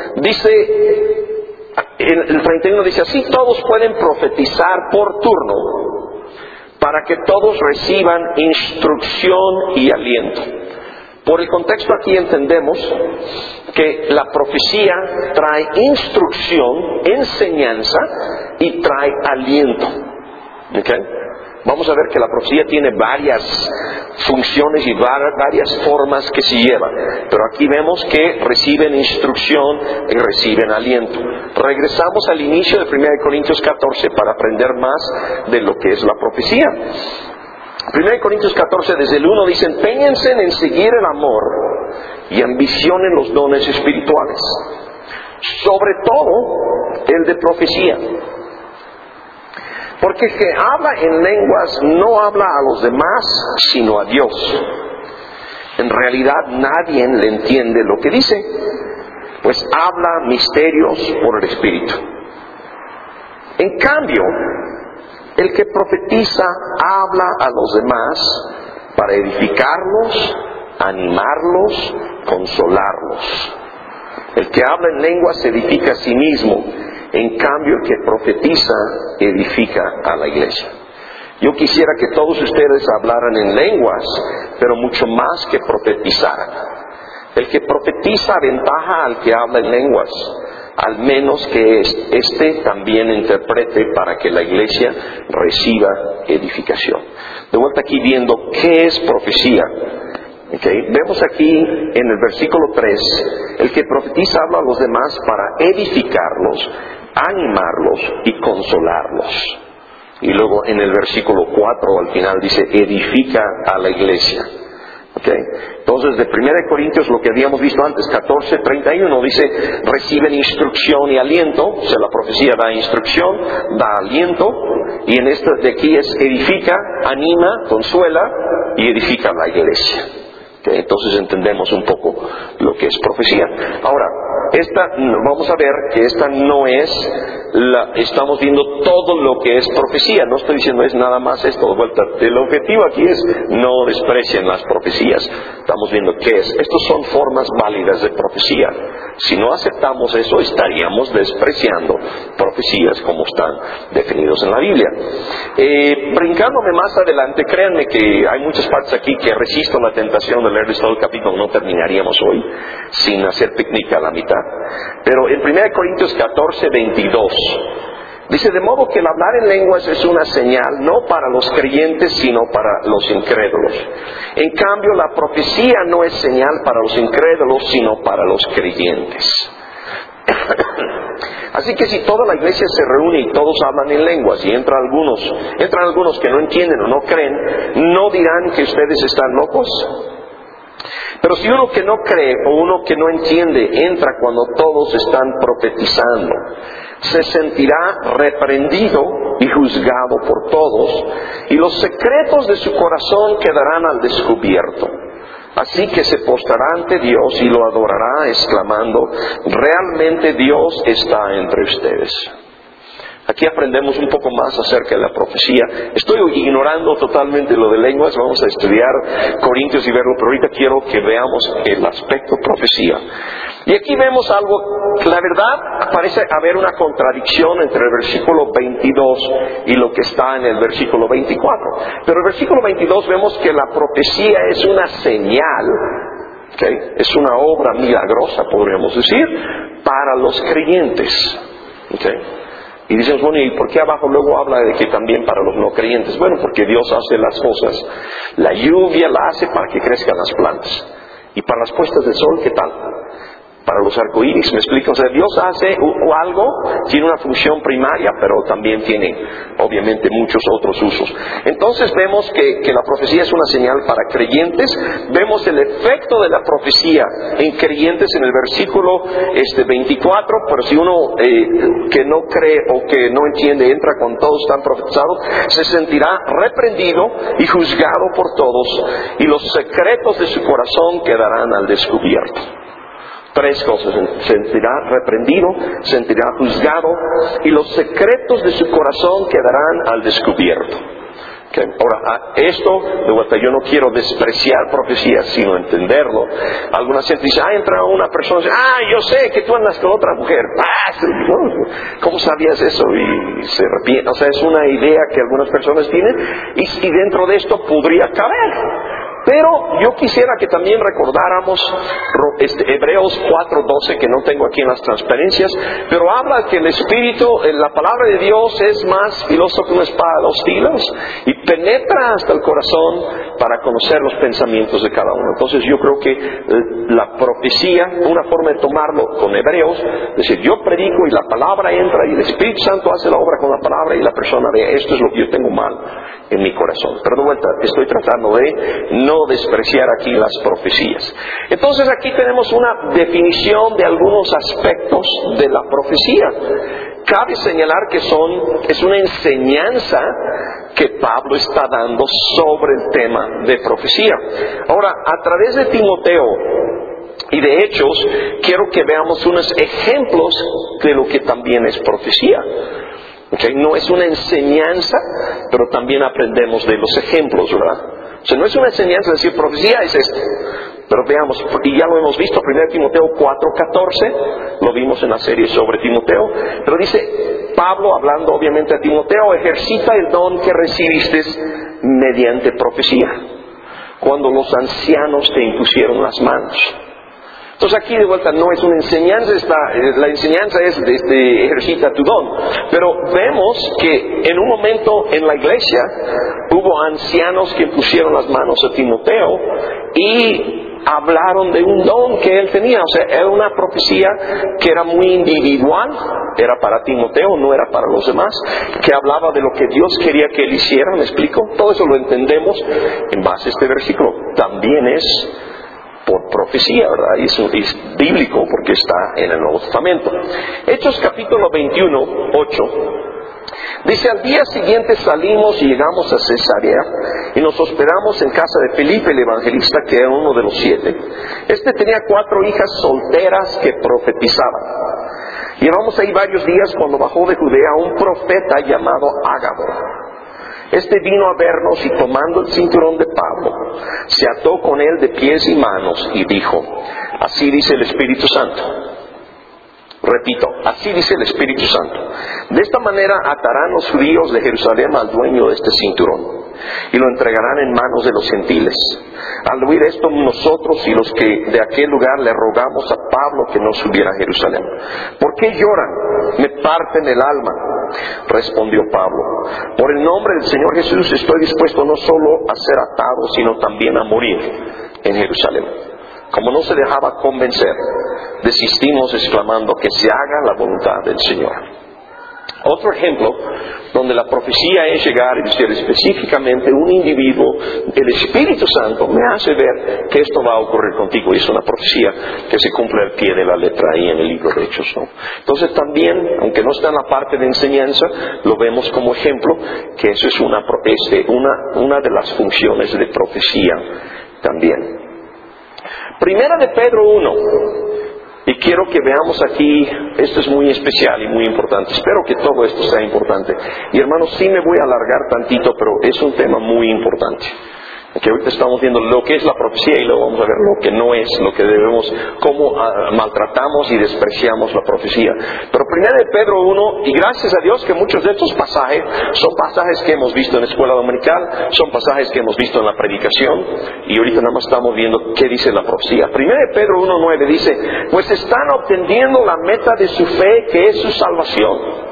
dice, en el treinta y uno dice, así todos pueden profetizar por turno, para que todos reciban instrucción y aliento. Por el contexto aquí entendemos que la profecía trae instrucción, enseñanza y trae aliento. ¿Okay? Vamos a ver que la profecía tiene varias funciones y varias formas que se llevan. Pero aquí vemos que reciben instrucción y reciben aliento. Regresamos al inicio de primera de Corintios catorce para aprender más de lo que es la profecía. primera de Corintios catorce, desde el uno dice, empeñense en seguir el amor y ambicionen los dones espirituales, sobre todo el de profecía. Porque el que habla en lenguas no habla a los demás, sino a Dios. En realidad nadie le entiende lo que dice, pues habla misterios por el Espíritu. En cambio, el que profetiza habla a los demás para edificarlos, animarlos, consolarlos. El que habla en lenguas se edifica a sí mismo. En cambio, el que profetiza edifica a la iglesia. Yo quisiera que todos ustedes hablaran en lenguas, pero mucho más que profetizaran. El que profetiza aventaja al que habla en lenguas, al menos que éste también interprete para que la iglesia reciba edificación. De vuelta aquí viendo qué es profecía. Okay. Vemos aquí en el versículo tres, el que profetiza habla a los demás para edificarlos, animarlos y consolarlos. Y luego en el versículo cuatro al final dice, edifica a la iglesia. Okay. Entonces, de primera de Corintios, lo que habíamos visto antes, catorce, treinta y uno, dice, reciben instrucción y aliento. O sea, la profecía da instrucción, da aliento. Y en este de aquí es edifica, anima, consuela y edifica a la iglesia. Okay. Entonces entendemos un poco lo que es profecía. Ahora, esta, vamos a ver que esta no es, la, estamos viendo todo lo que es profecía. No estoy diciendo es nada más esto de vuelta. El objetivo aquí es no desprecien las profecías. Estamos viendo qué es. Estas son formas válidas de profecía. Si no aceptamos eso, estaríamos despreciando profecías como están definidos en la Biblia. Eh, brincándome más adelante, créanme que hay muchas partes aquí que resisto la tentación de leerles todo el capítulo. No terminaríamos hoy sin hacer picnic a la mitad. Pero en primera de Corintios catorce, veintidós Dice, de modo que el hablar en lenguas es una señal, no para los creyentes, sino para los incrédulos. En cambio, la profecía no es señal para los incrédulos, sino para los creyentes. Así que si toda la iglesia se reúne y todos hablan en lenguas y entran algunos, entran algunos que no entienden o no creen, ¿no dirán que ustedes están locos? Pero si uno que no cree o uno que no entiende entra cuando todos están profetizando, se sentirá reprendido y juzgado por todos, y los secretos de su corazón quedarán al descubierto. Así que se postrará ante Dios y lo adorará, exclamando, realmente Dios está entre ustedes. Aquí aprendemos un poco más acerca de la profecía. Estoy ignorando totalmente lo de lenguas, vamos a estudiar Corintios y verlo, pero ahorita quiero que veamos el aspecto profecía. Y aquí vemos algo, la verdad parece haber una contradicción entre el versículo veintidós y lo que está en el versículo veinticuatro. Pero el versículo veintidós vemos que la profecía es una señal, ¿okay? Es una obra milagrosa, podríamos decir, para los creyentes. ¿Okay? Y dicen, bueno, ¿y por qué abajo luego habla de que también para los no creyentes? Bueno, porque Dios hace las cosas. La lluvia la hace para que crezcan las plantas. Y para las puestas del sol, ¿qué tal? Para los arcoíris, ¿me explico? O sea, Dios hace o algo, tiene una función primaria, pero también tiene, obviamente, muchos otros usos. Entonces vemos que, que la profecía es una señal para creyentes. Vemos el efecto de la profecía en creyentes en el versículo este, veinticuatro, pero si uno eh, que no cree o que no entiende entra cuando todos están profetizados, se sentirá reprendido y juzgado por todos, y los secretos de su corazón quedarán al descubierto. Tres cosas: se sentirá reprendido, se sentirá juzgado, y los secretos de su corazón quedarán al descubierto. Okay. Ahora, esto, de vuelta, yo no quiero despreciar profecías, sino entenderlo. Alguna gente dice, ah, entra una persona y dice, ah, yo sé que tú andas con otra mujer. Ah, ¿cómo sabías eso? Y se arrepiente. O sea, es una idea que algunas personas tienen, y, y dentro de esto podría caber. Pero yo quisiera que también recordáramos este, Hebreos cuatro doce, que no tengo aquí en las transparencias, pero habla que el Espíritu, la palabra de Dios es más filoso que una espada de dos filos y penetra hasta el corazón para conocer los pensamientos de cada uno. Entonces yo creo que la profecía, una forma de tomarlo con Hebreos, es decir, yo predico y la palabra entra y el Espíritu Santo hace la obra con la palabra y la persona ve, esto es lo que yo tengo mal en mi corazón. Pero de vuelta, estoy tratando de no despreciar aquí las profecías. Entonces aquí tenemos una definición de algunos aspectos de la profecía. Cabe señalar que son, es una enseñanza que Pablo está dando sobre el tema de profecía. Ahora, a través de Timoteo y de Hechos, quiero que veamos unos ejemplos de lo que también es profecía. Okay, no es una enseñanza, pero también aprendemos de los ejemplos, ¿verdad? O sea, no es una enseñanza decir profecía es esto. Pero veamos, y ya lo hemos visto, primero Timoteo cuatro catorce, lo vimos en la serie sobre Timoteo, pero dice Pablo, hablando obviamente a Timoteo, ejercita el don que recibiste mediante profecía, cuando los ancianos te impusieron las manos. Entonces aquí de vuelta no es una enseñanza, está, la enseñanza es de, de ejercita tu don. Pero vemos que en un momento en la iglesia hubo ancianos que pusieron las manos a Timoteo y hablaron de un don que él tenía. O sea, era una profecía que era muy individual, era para Timoteo, no era para los demás, que hablaba de lo que Dios quería que él hiciera. ¿Me explico? Todo eso lo entendemos en base a este versículo. También es por profecía, ¿verdad? Y eso es bíblico porque está en el Nuevo Testamento. Hechos capítulo veintiuno, ocho. Dice, al día siguiente salimos y llegamos a Cesarea y nos hospedamos en casa de Felipe el evangelista, que era uno de los siete. Este tenía cuatro hijas solteras que profetizaban. Llevamos ahí varios días cuando bajó de Judea un profeta llamado Ágabo. Este vino a vernos y tomando el cinturón de Pablo, se ató con él de pies y manos y dijo, así dice el Espíritu Santo. Repito, así dice el Espíritu Santo. De esta manera atarán los judíos de Jerusalén al dueño de este cinturón. y lo entregarán en manos de los gentiles. Al oír esto, nosotros y los que de aquel lugar le rogamos a Pablo que no subiera a Jerusalén. ¿Por qué lloran? Me parten el alma. Respondió Pablo: por el nombre del Señor Jesús estoy dispuesto no solo a ser atado, sino también a morir en Jerusalén. Como no se dejaba convencer, desistimos exclamando: que se haga la voluntad del Señor. Otro ejemplo donde la profecía es llegar y decir específicamente un individuo, el Espíritu Santo me hace ver que esto va a ocurrir contigo, y es una profecía que se cumple al pie de la letra ahí en el libro de Hechos, ¿no? Entonces también, aunque no está en la parte de enseñanza, lo vemos como ejemplo que eso es una, este, una, una de las funciones de profecía también. Primera de Pedro uno. Y quiero que veamos aquí, esto es muy especial y muy importante. Espero que todo esto sea importante. Y hermanos, sí me voy a alargar tantito, pero es un tema muy importante. Que ahorita estamos viendo lo que es la profecía y luego vamos a ver lo que no es, lo que debemos, cómo uh, maltratamos y despreciamos la profecía. Pero primero de Pedro uno, y gracias a Dios que muchos de estos pasajes son pasajes que hemos visto en la escuela dominical, son pasajes que hemos visto en la predicación, y ahorita nada más estamos viendo qué dice la profecía. primero de Pedro uno nueve dice: pues están obteniendo la meta de su fe, que es su salvación.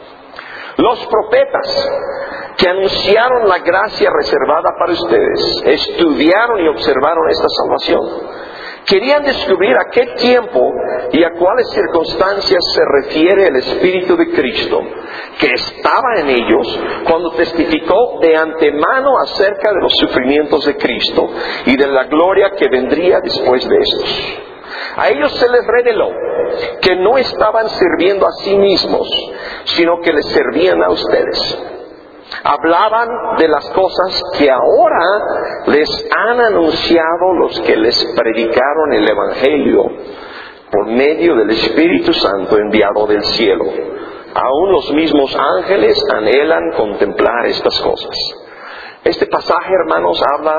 Los profetas que anunciaron la gracia reservada para ustedes estudiaron y observaron esta salvación. Querían descubrir a qué tiempo y a cuáles circunstancias se refiere el Espíritu de Cristo, que estaba en ellos cuando testificó de antemano acerca de los sufrimientos de Cristo y de la gloria que vendría después de estos. A ellos se les reveló que no estaban sirviendo a sí mismos, sino que les servían a ustedes. Hablaban de las cosas que ahora les han anunciado los que les predicaron el Evangelio por medio del Espíritu Santo enviado del cielo. Aún los mismos ángeles anhelan contemplar estas cosas. Este pasaje, hermanos, habla,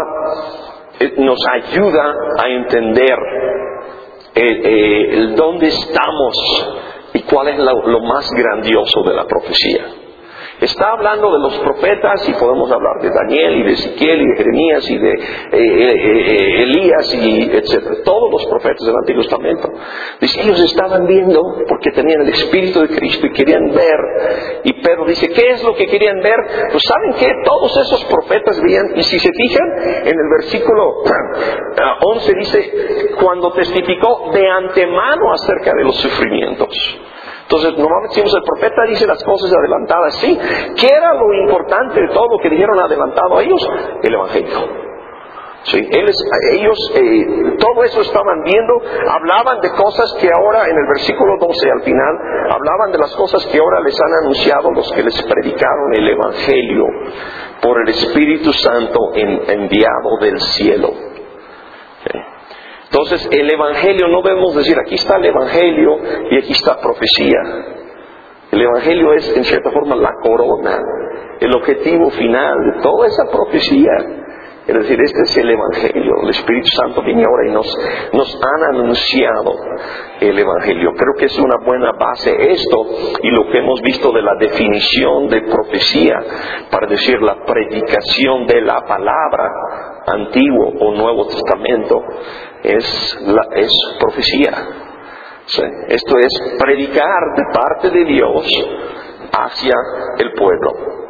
nos ayuda a entender eh, eh, el dónde estamos y cuál es lo, lo más grandioso de la profecía. Está hablando de los profetas, y podemos hablar de Daniel y de Ezequiel y de Jeremías y de eh, eh, eh, Elías y etcétera. Todos los profetas del Antiguo Testamento. Dice, ellos estaban viendo porque tenían el Espíritu de Cristo y querían ver. Y Pedro dice, ¿qué es lo que querían ver? Pues ¿saben qué? Todos esos profetas veían. Y si se fijan, en el versículo once dice, cuando testificó de antemano acerca de los sufrimientos. Entonces, normalmente decimos, el profeta dice las cosas adelantadas, sí. ¿Qué era lo importante de todo lo que dijeron adelantado a ellos? El Evangelio. Sí, ellos, ellos eh, todo eso estaban viendo, hablaban de cosas que ahora, en el versículo doce al final, hablaban de las cosas que ahora les han anunciado los que les predicaron el Evangelio por el Espíritu Santo en, enviado del cielo. Sí. Entonces, el Evangelio, no debemos decir, aquí está el Evangelio y aquí está profecía. El Evangelio es, en cierta forma, la corona, el objetivo final de toda esa profecía. Es decir, este es el Evangelio. El Espíritu Santo viene ahora y nos, nos han anunciado el Evangelio. Creo que es una buena base esto, y lo que hemos visto de la definición de profecía, para decir la predicación de la palabra, Antiguo o Nuevo Testamento, es, la, es profecía. Sí. Esto es predicar de parte de Dios hacia el pueblo.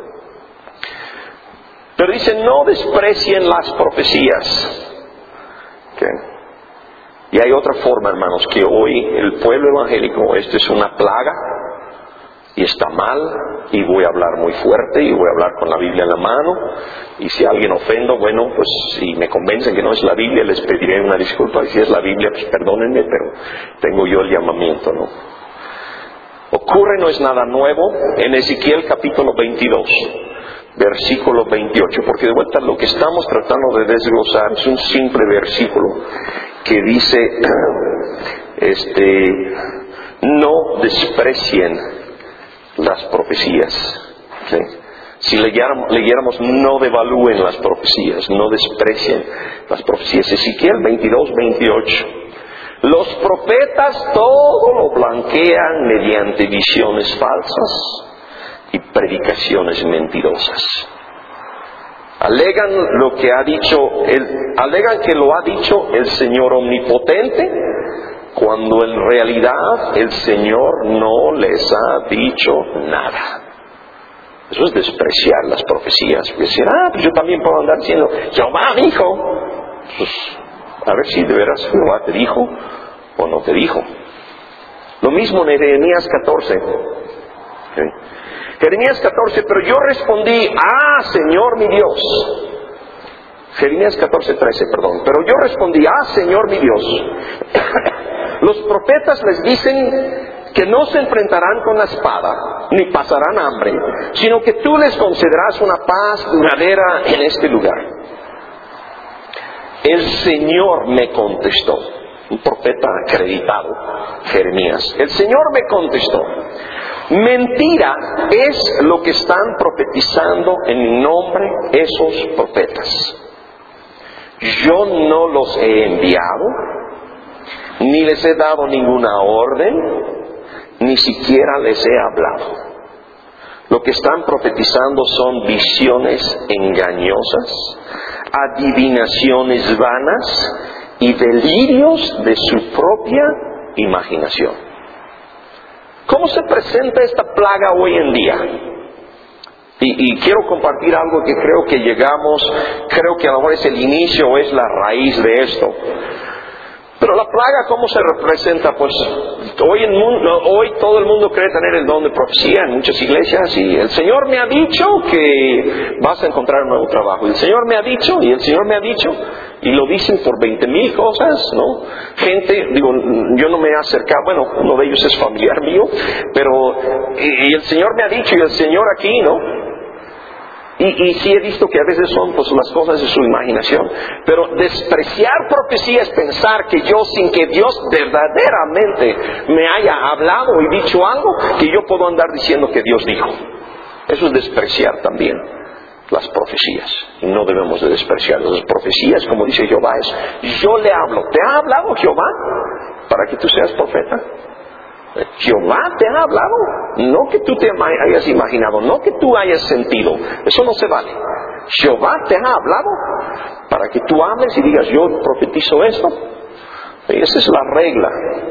Pero dice, no desprecien las profecías. ¿Okay? Y hay otra forma, hermanos, que hoy el pueblo evangélico, esto es una plaga, y está mal, y voy a hablar muy fuerte, y voy a hablar con la Biblia en la mano, y si a alguien ofendo, bueno, pues si me convencen que no es la Biblia, les pediré una disculpa, y si es la Biblia, pues perdónenme, pero tengo yo el llamamiento, ¿no? Ocurre, no es nada nuevo, en Ezequiel capítulo veintidós, versículo veintiocho, porque de vuelta lo que estamos tratando de desglosar es un simple versículo que dice, este, no desprecien las profecías. ¿Sí? Si leyéramos, leyéramos, no devalúen las profecías, no desprecien las profecías. Ezequiel veintidós, veintiocho. Los profetas todo lo blanquean mediante visiones falsas y predicaciones mentirosas. Alegan lo que ha dicho, el, alegan que lo ha dicho el Señor omnipotente, cuando en realidad el Señor no les ha dicho nada. Eso es despreciar las profecías. Porque decir, ah, pues yo también puedo andar diciendo, Jehová dijo. Pues, a ver si de veras Jehová te dijo o no te dijo. Lo mismo en Jeremías catorce. ¿Okay? Jeremías catorce, pero yo respondí, ah, Señor mi Dios. Jeremías catorce, trece, perdón. Pero yo respondí, ah, Señor mi Dios. Los profetas les dicen que no se enfrentarán con la espada, ni pasarán hambre, sino que tú les concederás una paz duradera en este lugar. El Señor me contestó, un profeta acreditado, Jeremías. El Señor me contestó, mentira es lo que están profetizando en mi nombre esos profetas. Yo no los he enviado, ni les he dado ninguna orden, ni siquiera les he hablado. Lo que están profetizando son visiones engañosas, adivinaciones vanas y delirios de su propia imaginación. ¿Cómo se presenta esta plaga hoy en día? Y, y quiero compartir algo que creo que llegamos, creo que a lo mejor es el inicio o es la raíz de esto. Pero la plaga, ¿cómo se representa? Pues hoy, en mundo, hoy todo el mundo cree tener el don de profecía en muchas iglesias, y el Señor me ha dicho que vas a encontrar un nuevo trabajo, y el Señor me ha dicho, y el Señor me ha dicho, y lo dicen por veinte mil cosas, ¿no? Gente, digo, yo no me he acercado, bueno, uno de ellos es familiar mío, pero, y, y el Señor me ha dicho, y el Señor aquí, ¿no? Y, y sí he visto que a veces son pues las cosas de su imaginación. Pero despreciar profecía es pensar que yo, sin que Dios verdaderamente me haya hablado y dicho algo, que yo puedo andar diciendo que Dios dijo. Eso es despreciar también las profecías. Y no debemos de despreciar las profecías, como dice Jehová, es yo le hablo. ¿Te ha hablado Jehová para que tú seas profeta? Jehová te ha hablado, no que tú te hayas imaginado, no que tú hayas sentido, eso no se vale. Jehová te ha hablado para que tú hables y digas, yo profetizo esto. Y esa es la regla,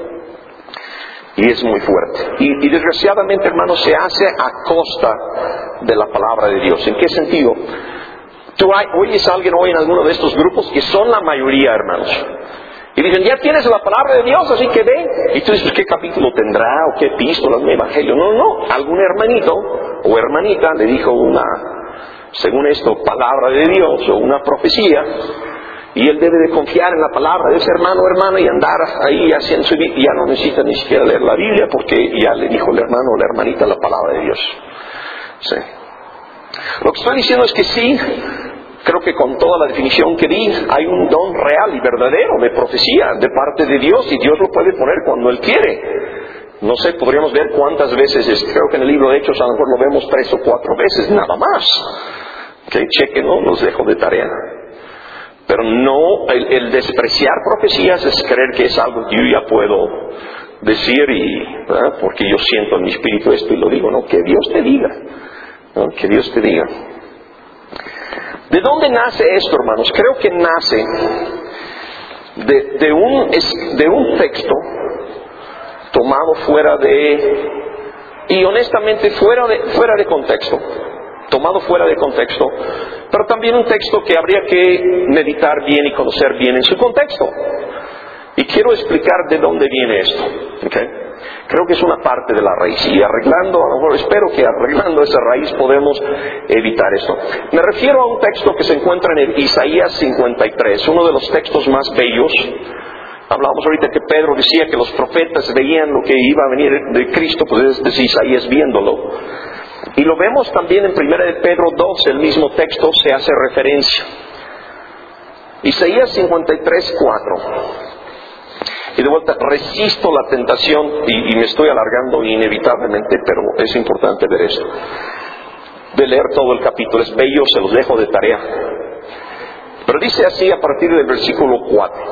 y es muy fuerte. Y, y desgraciadamente, hermanos, se hace a costa de la palabra de Dios. ¿En qué sentido? Tú hay, oyes a alguien hoy en alguno de estos grupos, que son la mayoría, hermanos, y dicen, ya tienes la palabra de Dios, así que ve. Y tú dices, ¿qué capítulo tendrá? ¿O qué epístola? ¿Un evangelio? No, no. Algún hermanito o hermanita le dijo una, según esto, palabra de Dios o una profecía. Y él debe de confiar en la palabra de ese hermano o hermana y andar ahí haciendo su vida. Ya no necesita ni siquiera leer la Biblia, porque ya le dijo el hermano o la hermanita la palabra de Dios. Sí. Lo que estoy diciendo es que sí, creo que con toda la definición que di, hay un don real y verdadero de profecía de parte de Dios, y Dios lo puede poner cuando Él quiere. No sé, podríamos ver cuántas veces, es, creo que en el libro de Hechos a lo mejor lo vemos tres o cuatro veces, nada más. Que chequen, ¿no? Los dejo de tarea. Pero no, el, el despreciar profecías es creer que es algo que yo ya puedo decir, y ¿verdad? Porque yo siento en mi espíritu esto y lo digo. No, que Dios te diga, ¿no? Que Dios te diga. ¿De dónde nace esto, hermanos? Creo que nace de, de, un, de un texto tomado fuera de, y honestamente fuera de, fuera de contexto, tomado fuera de contexto, pero también un texto que habría que meditar bien y conocer bien en su contexto. Y quiero explicar de dónde viene esto, ¿okay? Creo que es una parte de la raíz, y arreglando, a lo mejor espero que arreglando esa raíz podemos evitar esto. Me refiero a un texto que se encuentra en Isaías cincuenta y tres, uno de los textos más bellos. Hablamos ahorita que Pedro decía que los profetas veían lo que iba a venir de Cristo, pues es de Isaías viéndolo. Y lo vemos también en primera de Pedro dos, el mismo texto se hace referencia. Isaías cincuenta y tres, cuatro. Y de vuelta, resisto la tentación, y, y me estoy alargando inevitablemente, pero es importante ver esto. De leer todo el capítulo, es bello, se los dejo de tarea. Pero dice así a partir del versículo cuatro.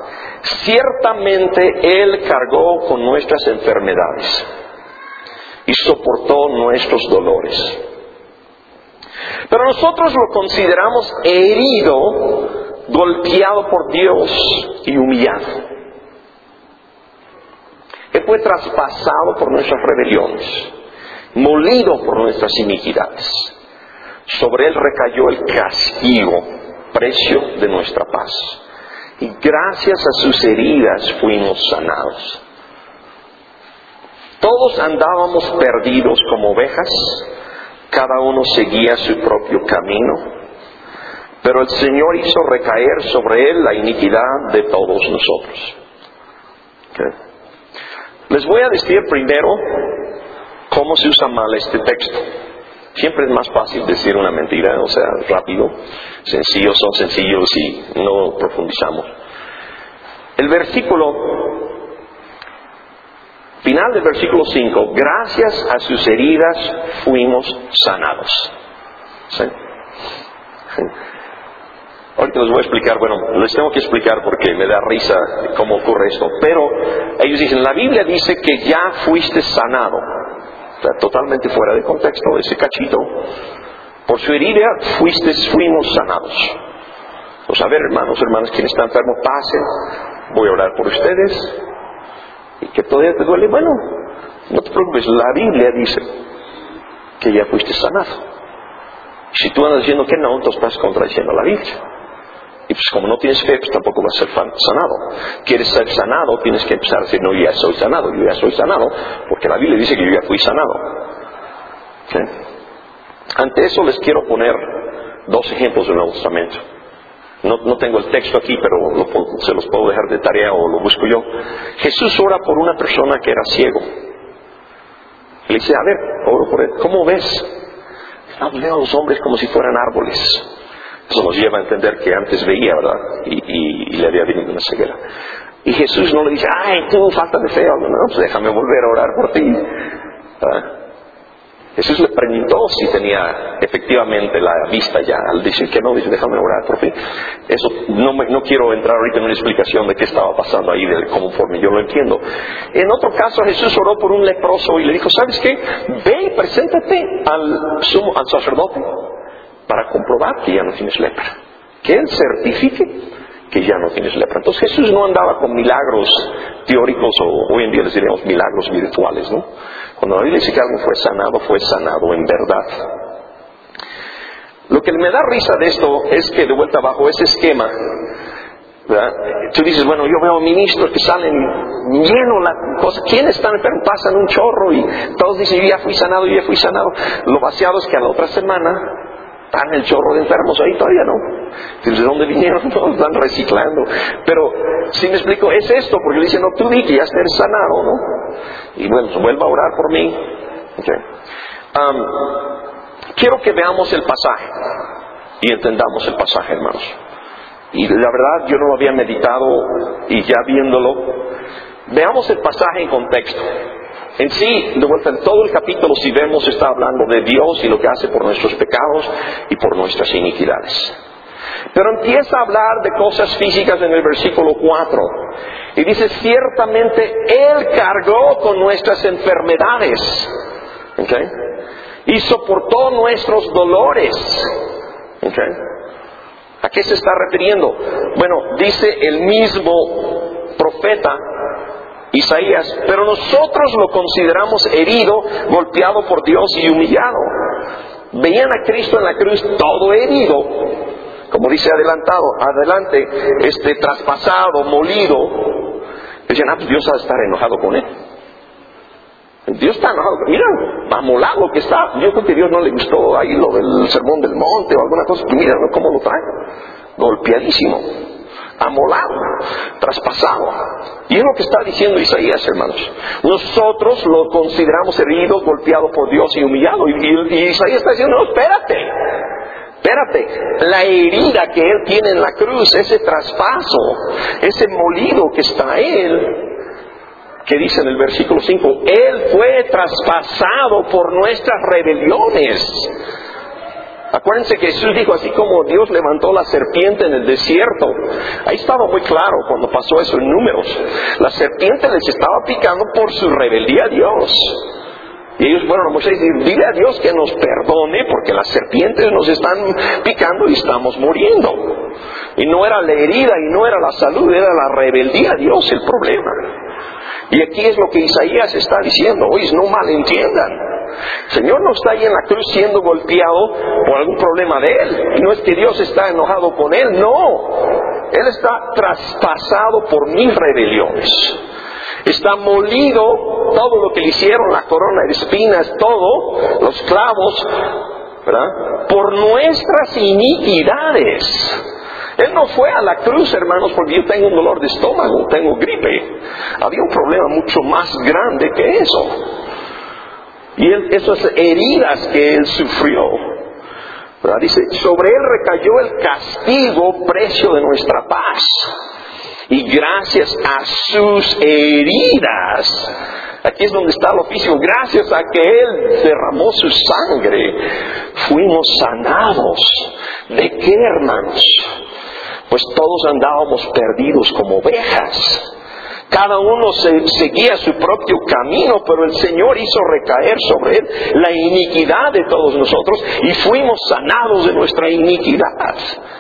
Ciertamente Él cargó con nuestras enfermedades y soportó nuestros dolores. Pero nosotros lo consideramos herido, golpeado por Dios y humillado. Él fue traspasado por nuestras rebeliones, molido por nuestras iniquidades. Sobre Él recayó el castigo, precio de nuestra paz. Y gracias a sus heridas fuimos sanados. Todos andábamos perdidos como ovejas, cada uno seguía su propio camino, pero el Señor hizo recaer sobre Él la iniquidad de todos nosotros. ¿Okay? Les voy a decir primero cómo se usa mal este texto. Siempre es más fácil decir una mentira, o sea, rápido, sencillo, son sencillos y no profundizamos. El versículo, final del versículo cinco, gracias a sus heridas fuimos sanados. ¿Sí? ¿Sí? Ahorita les voy a explicar, bueno, les tengo que explicar porque me da risa cómo ocurre esto, pero ellos dicen, la Biblia dice que ya fuiste sanado. O sea, totalmente fuera de contexto ese cachito. Por su herida fuiste, fuimos sanados. Pues a ver, hermanos, hermanas, quien está enfermo, pasen, voy a orar por ustedes. Y que todavía te duele, bueno, no te preocupes, la Biblia dice que ya fuiste sanado. Si tú andas diciendo que no, entonces estás contradiciendo la Biblia. Y pues como no tienes fe, pues tampoco vas a ser sanado. Quieres ser sanado, tienes que empezar a decir, no, yo ya soy sanado, yo ya soy sanado, porque la Biblia dice que yo ya fui sanado. ¿Sí? Ante eso les quiero poner dos ejemplos del Nuevo Testamento. No, no tengo el texto aquí, pero lo, se los puedo dejar de tarea o lo busco yo. Jesús ora por una persona que era ciego. Le dice, a ver, oro por él. ¿Cómo ves? No, veo a los hombres como si fueran árboles. Eso nos lleva a entender que antes veía, ¿verdad? Y, y, y le había venido una ceguera. Y Jesús no le dice, ay, tú falta de fe. No, pues déjame volver a orar por ti. ¿Verdad? Jesús le preguntó si tenía efectivamente la vista ya. Al decir que no, dice, déjame orar por ti. Eso, no, me, no quiero entrar ahorita en una explicación de qué estaba pasando ahí, de conforme yo lo entiendo. En otro caso, Jesús oró por un leproso y le dijo, ¿sabes qué? Ve y preséntate al, sumo, al sacerdote para comprobar que ya no tienes lepra. Que él certifique que ya no tienes lepra. Entonces Jesús no andaba con milagros teóricos, o hoy en día les diríamos milagros virtuales, ¿no? Cuando la Biblia dice que alguien fue sanado, fue sanado en verdad. Lo que me da risa de esto es que de vuelta abajo ese esquema, ¿verdad? Tú dices, bueno, yo veo ministros que salen lleno la cosa, ¿quiénes están enfermos? Pasan un chorro y todos dicen, yo ya fui sanado, yo ya fui sanado. Lo vaciado es que a la otra semana están el chorro de enfermos ahí todavía, ¿no? ¿De dónde vinieron? Todos están reciclando. Pero, si me explico, es esto, porque le dicen, no, tú di que ya estés sanado, ¿no? Y bueno, pues vuelva a orar por mí. Okay. Um, quiero que veamos el pasaje y entendamos el pasaje, hermanos. Y la verdad, yo no lo había meditado y ya viéndolo, veamos el pasaje en contexto. En sí, de vuelta en todo el capítulo, si vemos, está hablando de Dios y lo que hace por nuestros pecados y por nuestras iniquidades. Pero empieza a hablar de cosas físicas en el versículo cuatro. Y dice, ciertamente Él cargó con nuestras enfermedades. ¿Okay? Y soportó nuestros dolores. ¿Okay? ¿A qué se está refiriendo? Bueno, dice el mismo profeta Isaías, pero nosotros lo consideramos herido, golpeado por Dios y humillado. Veían a Cristo en la cruz todo herido, como dice adelantado, adelante, este traspasado, molido. Decían, ah, pues Dios ha de estar enojado con él. Dios está enojado. Mira, amolado que está. Yo creo que a Dios no le gustó ahí lo del sermón del monte o alguna cosa. Mira cómo lo trae. Golpeadísimo. Amolado, traspasado. Y es lo que está diciendo Isaías, hermanos. Nosotros lo consideramos herido, golpeado por Dios y humillado. Y, y, y Isaías está diciendo, no, espérate. Espérate. La herida que Él tiene en la cruz, ese traspaso, ese molido que está Él, que dice en el versículo cinco, Él fue traspasado por nuestras rebeliones. Acuérdense que Jesús dijo, así como Dios levantó la serpiente en el desierto, ahí estaba muy claro cuando pasó eso en Números. La serpiente les estaba picando por su rebeldía a Dios. Y ellos fueron a Moisés y dijeron, dile a Dios que nos perdone porque las serpientes nos están picando y estamos muriendo. Y no era la herida y no era la salud, era la rebeldía a Dios el problema. Y aquí es lo que Isaías está diciendo. Oye, no malentiendan. El Señor no está ahí en la cruz siendo golpeado por algún problema de Él. Y no es que Dios está enojado con Él, no. Él está traspasado por mis rebeliones. Está molido todo lo que le hicieron, la corona de espinas, todo, los clavos, ¿verdad? Por nuestras iniquidades. Él no fue a la cruz, hermanos, porque yo tengo un dolor de estómago, tengo gripe. Había un problema mucho más grande que eso. Y él, esas heridas que Él sufrió, ¿verdad? Dice, sobre Él recayó el castigo, precio de nuestra paz. Y gracias a sus heridas, aquí es donde está el oficio, gracias a que Él derramó su sangre, fuimos sanados. ¿De qué, hermanos? Pues todos andábamos perdidos como ovejas. Cada uno se, seguía su propio camino, pero el Señor hizo recaer sobre Él la iniquidad de todos nosotros y fuimos sanados de nuestra iniquidad.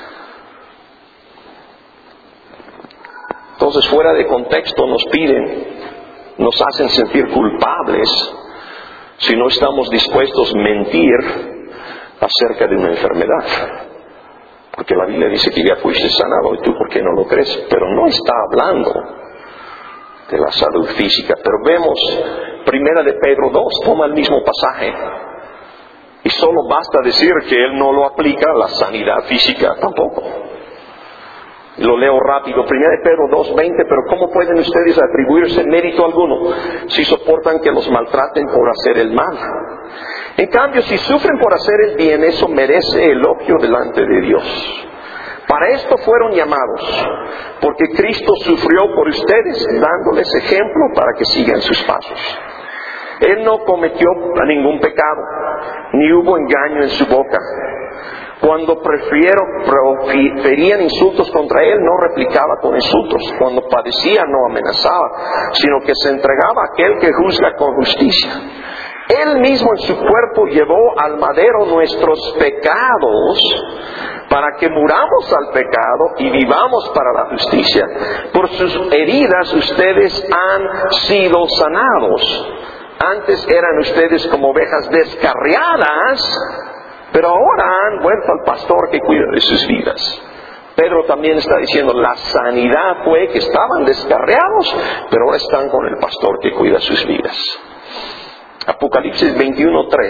Entonces, fuera de contexto nos piden, nos hacen sentir culpables si no estamos dispuestos a mentir acerca de una enfermedad. Porque la Biblia dice que ya fuiste sanado y tú, ¿por qué no lo crees? Pero no está hablando de la salud física. Pero vemos, Primera de Pedro dos, toma el mismo pasaje. Y solo basta decir que él no lo aplica a la sanidad física tampoco. Lo leo rápido, Primera de Pedro dos veinte, pero ¿cómo pueden ustedes atribuirse mérito alguno si soportan que los maltraten por hacer el mal? En cambio, si sufren por hacer el bien, eso merece elogio delante de Dios. Para esto fueron llamados, porque Cristo sufrió por ustedes, dándoles ejemplo para que sigan sus pasos. Él no cometió ningún pecado, ni hubo engaño en su boca. Cuando proferían insultos contra Él, no replicaba con insultos. Cuando padecía, no amenazaba, sino que se entregaba a aquel que juzga con justicia. Él mismo en su cuerpo llevó al madero nuestros pecados, para que muramos al pecado y vivamos para la justicia. Por sus heridas ustedes han sido sanados. Antes eran ustedes como ovejas descarriadas, pero ahora han vuelto al pastor que cuida de sus vidas. Pedro también está diciendo, la sanidad fue que estaban descarriados, pero ahora están con el pastor que cuida sus vidas. Apocalipsis veintiuno tres.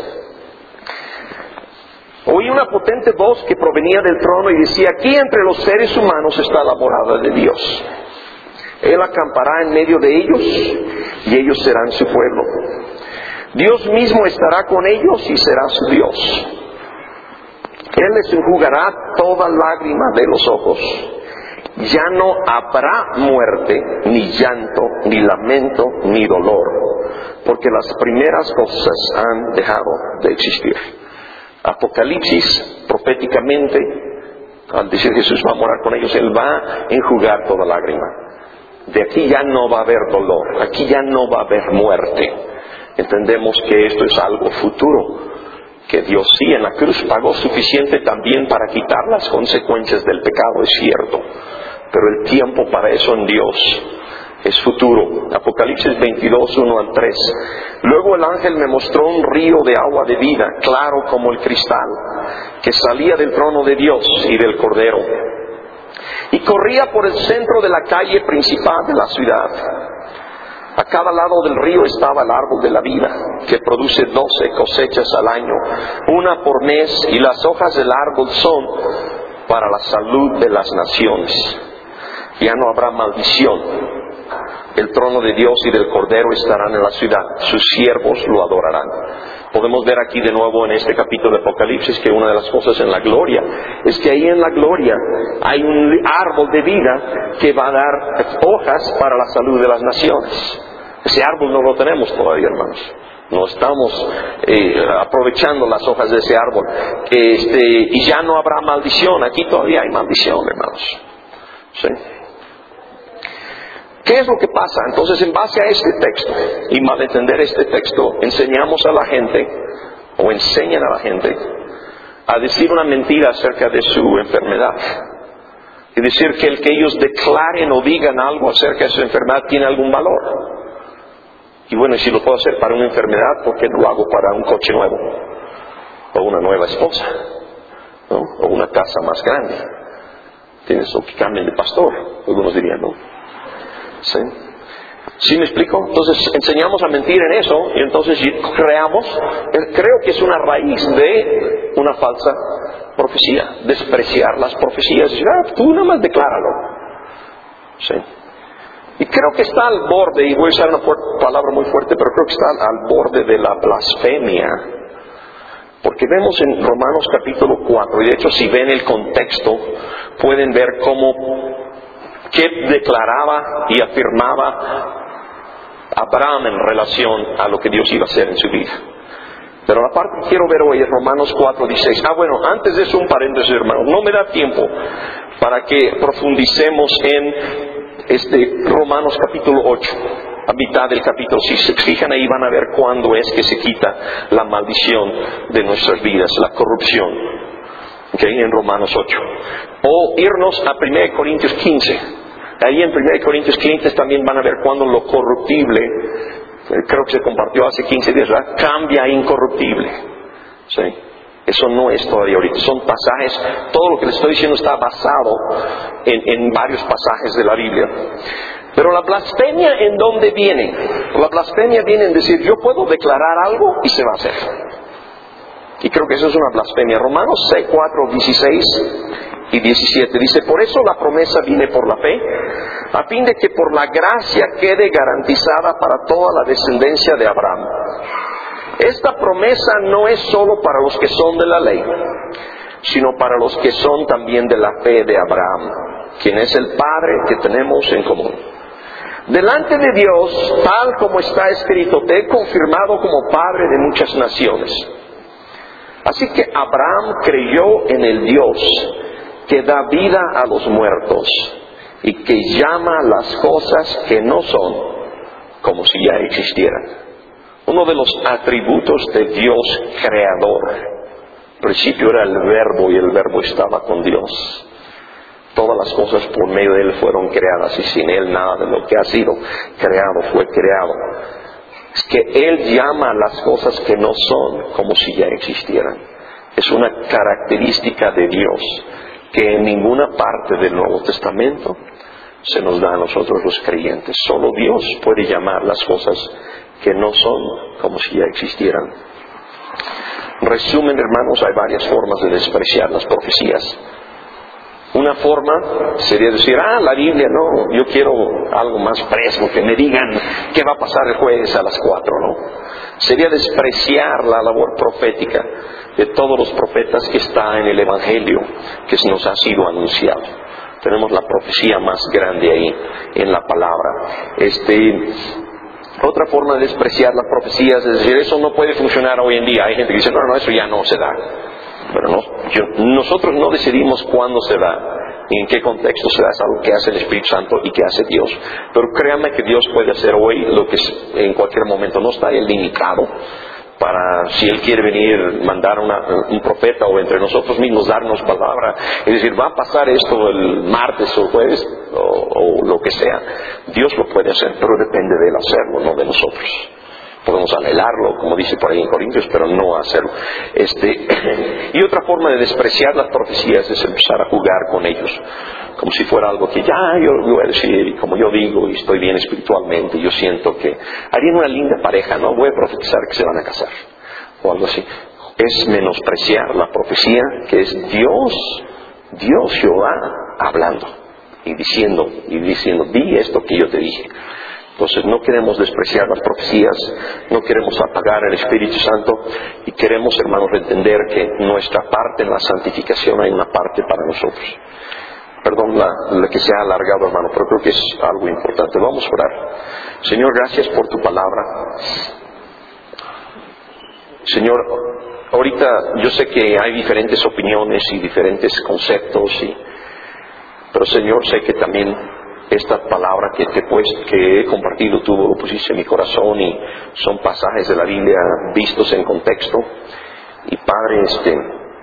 Oí una potente voz que provenía del trono y decía, aquí entre los seres humanos está la morada de Dios. Él acampará en medio de ellos y ellos serán su pueblo. Dios mismo estará con ellos y será su Dios. Él les enjugará toda lágrima de los ojos. Ya no habrá muerte, ni llanto, ni lamento, ni dolor, porque las primeras cosas han dejado de existir. Apocalipsis, proféticamente, al decir Jesús va a morar con ellos, Él va a enjugar toda lágrima. De aquí ya no va a haber dolor, aquí ya no va a haber muerte. Entendemos que esto es algo futuro, que Dios sí en la cruz pagó suficiente también para quitar las consecuencias del pecado, es cierto, pero el tiempo para eso en Dios es futuro. Apocalipsis veintidós, uno al tres. Luego el ángel me mostró un río de agua de vida, claro como el cristal, que salía del trono de Dios y del Cordero, y corría por el centro de la calle principal de la ciudad. A cada lado del río estaba el árbol de la vida, que produce doce cosechas al año, una por mes, y las hojas del árbol son para la salud de las naciones. Ya no habrá maldición. El trono de Dios y del Cordero estarán en la ciudad, sus siervos lo adorarán. Podemos ver aquí de nuevo en este capítulo de Apocalipsis que una de las cosas en la gloria es que ahí en la gloria hay un árbol de vida que va a dar hojas para la salud de las naciones. Ese árbol no lo tenemos todavía, hermanos. No estamos eh, aprovechando las hojas de ese árbol. Este, y ya no habrá maldición. Aquí todavía hay maldición, hermanos. ¿Sí? ¿Qué es lo que pasa? Entonces, en base a este texto, y malentender este texto, enseñamos a la gente, o enseñan a la gente, a decir una mentira acerca de su enfermedad. Y decir que el que ellos declaren o digan algo acerca de su enfermedad tiene algún valor. Y bueno, y si lo puedo hacer para una enfermedad, ¿por qué no lo hago para un coche nuevo? O una nueva esposa, ¿no? O una casa más grande. Tienes o que cambien de pastor, algunos dirían, ¿no? ¿Sí? ¿Sí me explico? Entonces enseñamos a mentir en eso y entonces creamos, creo que es una raíz de una falsa profecía, despreciar las profecías, decir, ah, tú nada más decláralo. ¿Sí? Y creo que está al borde, y voy a usar una palabra muy fuerte, pero creo que está al borde de la blasfemia. Porque vemos en Romanos capítulo cuatro, y de hecho si ven el contexto, pueden ver cómo, qué declaraba y afirmaba Abraham en relación a lo que Dios iba a hacer en su vida. Pero la parte que quiero ver hoy es Romanos cuatro dieciséis. Ah, bueno, antes de eso un paréntesis, hermanos. No me da tiempo para que profundicemos en este Romanos capítulo ocho, a mitad del capítulo. Si se fijan ahí van a ver cuándo es que se quita la maldición de nuestras vidas, la corrupción. ¿Okay? En Romanos ocho. O irnos a primera de Corintios quince. Ahí en primera de Corintios quince también van a ver cuándo lo corruptible, creo que se compartió hace quince días, ¿verdad?, cambia a incorruptible. ¿Sí? Eso no es todavía ahorita, son pasajes, todo lo que les estoy diciendo está basado en, en varios pasajes de la Biblia. Pero la blasfemia, ¿en dónde viene? La blasfemia viene en decir, yo puedo declarar algo y se va a hacer. Y creo que eso es una blasfemia. Romanos seis, cuatro, dieciséis y diecisiete dice, por eso la promesa viene por la fe, a fin de que por la gracia quede garantizada para toda la descendencia de Abraham. Esta promesa no es solo para los que son de la ley, sino para los que son también de la fe de Abraham, quien es el Padre que tenemos en común. Delante de Dios, tal como está escrito, te he confirmado como Padre de muchas naciones. Así que Abraham creyó en el Dios que da vida a los muertos y que llama las cosas que no son como si ya existieran. Uno de los atributos de Dios creador. Al principio era el Verbo y el Verbo estaba con Dios. Todas las cosas por medio de Él fueron creadas y sin Él nada de lo que ha sido creado fue creado. Es que Él llama a las cosas que no son como si ya existieran. Es una característica de Dios que en ninguna parte del Nuevo Testamento se nos da a nosotros los creyentes. Solo Dios puede llamar las cosas que no son como si ya existieran. Resumen, hermanos, hay varias formas de despreciar las profecías. Una forma sería decir, ah, la Biblia, no, yo quiero algo más fresco, que me digan qué va a pasar el jueves a las cuatro, ¿no? Sería despreciar la labor profética de todos los profetas que está en el Evangelio, que nos ha sido anunciado. Tenemos la profecía más grande ahí en la palabra. Este... Otra forma de despreciar las profecías es decir, eso no puede funcionar hoy en día. Hay gente que dice, no, no, eso ya no se da. Pero no, yo, nosotros no decidimos cuándo se da, ni en qué contexto se da. Es algo que hace el Espíritu Santo y que hace Dios. Pero créanme que Dios puede hacer hoy lo que en cualquier momento. No está Él limitado para, si Él quiere venir, mandar una, un profeta o entre nosotros mismos darnos palabra y decir, va a pasar esto el martes o jueves o, o lo que sea. Dios lo puede hacer, pero depende de Él hacerlo, no de nosotros. Podemos anhelarlo, como dice por ahí en Corintios, pero no hacerlo. Este, y otra forma de despreciar las profecías es empezar a jugar con ellos, como si fuera algo que ya yo voy a decir, y como yo digo, y estoy bien espiritualmente, yo siento que harían una linda pareja, ¿no? Voy a profetizar que se van a casar, o algo así. Es menospreciar la profecía, que es Dios, Dios Jehová hablando, y diciendo, y diciendo, di esto que yo te dije. Entonces no queremos despreciar las profecías, no queremos apagar el Espíritu Santo y queremos, hermanos, entender que nuestra parte en la santificación hay una parte para nosotros. Perdón la, la que se ha alargado, hermano, pero creo que es algo importante. Vamos a orar. Señor, gracias por tu palabra. Señor, ahorita yo sé que hay diferentes opiniones y diferentes conceptos, y, pero Señor, sé que también esta palabra que te pues, que he compartido, tú lo pusiste en mi corazón y son pasajes de la Biblia vistos en contexto. Y Padre, este,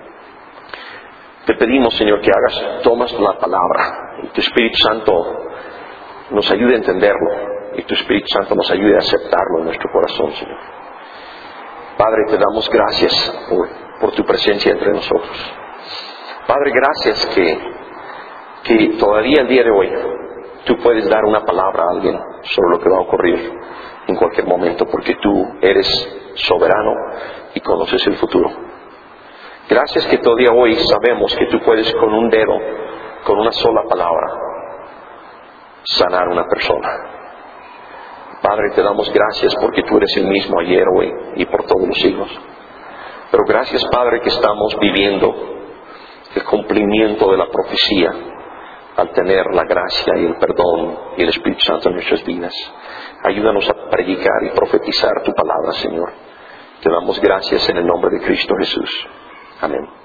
te pedimos, Señor, que hagas, tomas la palabra y tu Espíritu Santo nos ayude a entenderlo y tu Espíritu Santo nos ayude a aceptarlo en nuestro corazón, Señor. Padre, te damos gracias por, por tu presencia entre nosotros. Padre, gracias que, que todavía el día de hoy tú puedes dar una palabra a alguien sobre lo que va a ocurrir en cualquier momento, porque tú eres soberano y conoces el futuro. Gracias que todavía hoy sabemos que tú puedes con un dedo, con una sola palabra, sanar a una persona. Padre, te damos gracias porque tú eres el mismo ayer, hoy y por todos los siglos. Pero gracias, Padre, que estamos viviendo el cumplimiento de la profecía al tener la gracia y el perdón y el Espíritu Santo en nuestras vidas. Ayúdanos a predicar y profetizar tu palabra, Señor. Te damos gracias en el nombre de Cristo Jesús. Amén.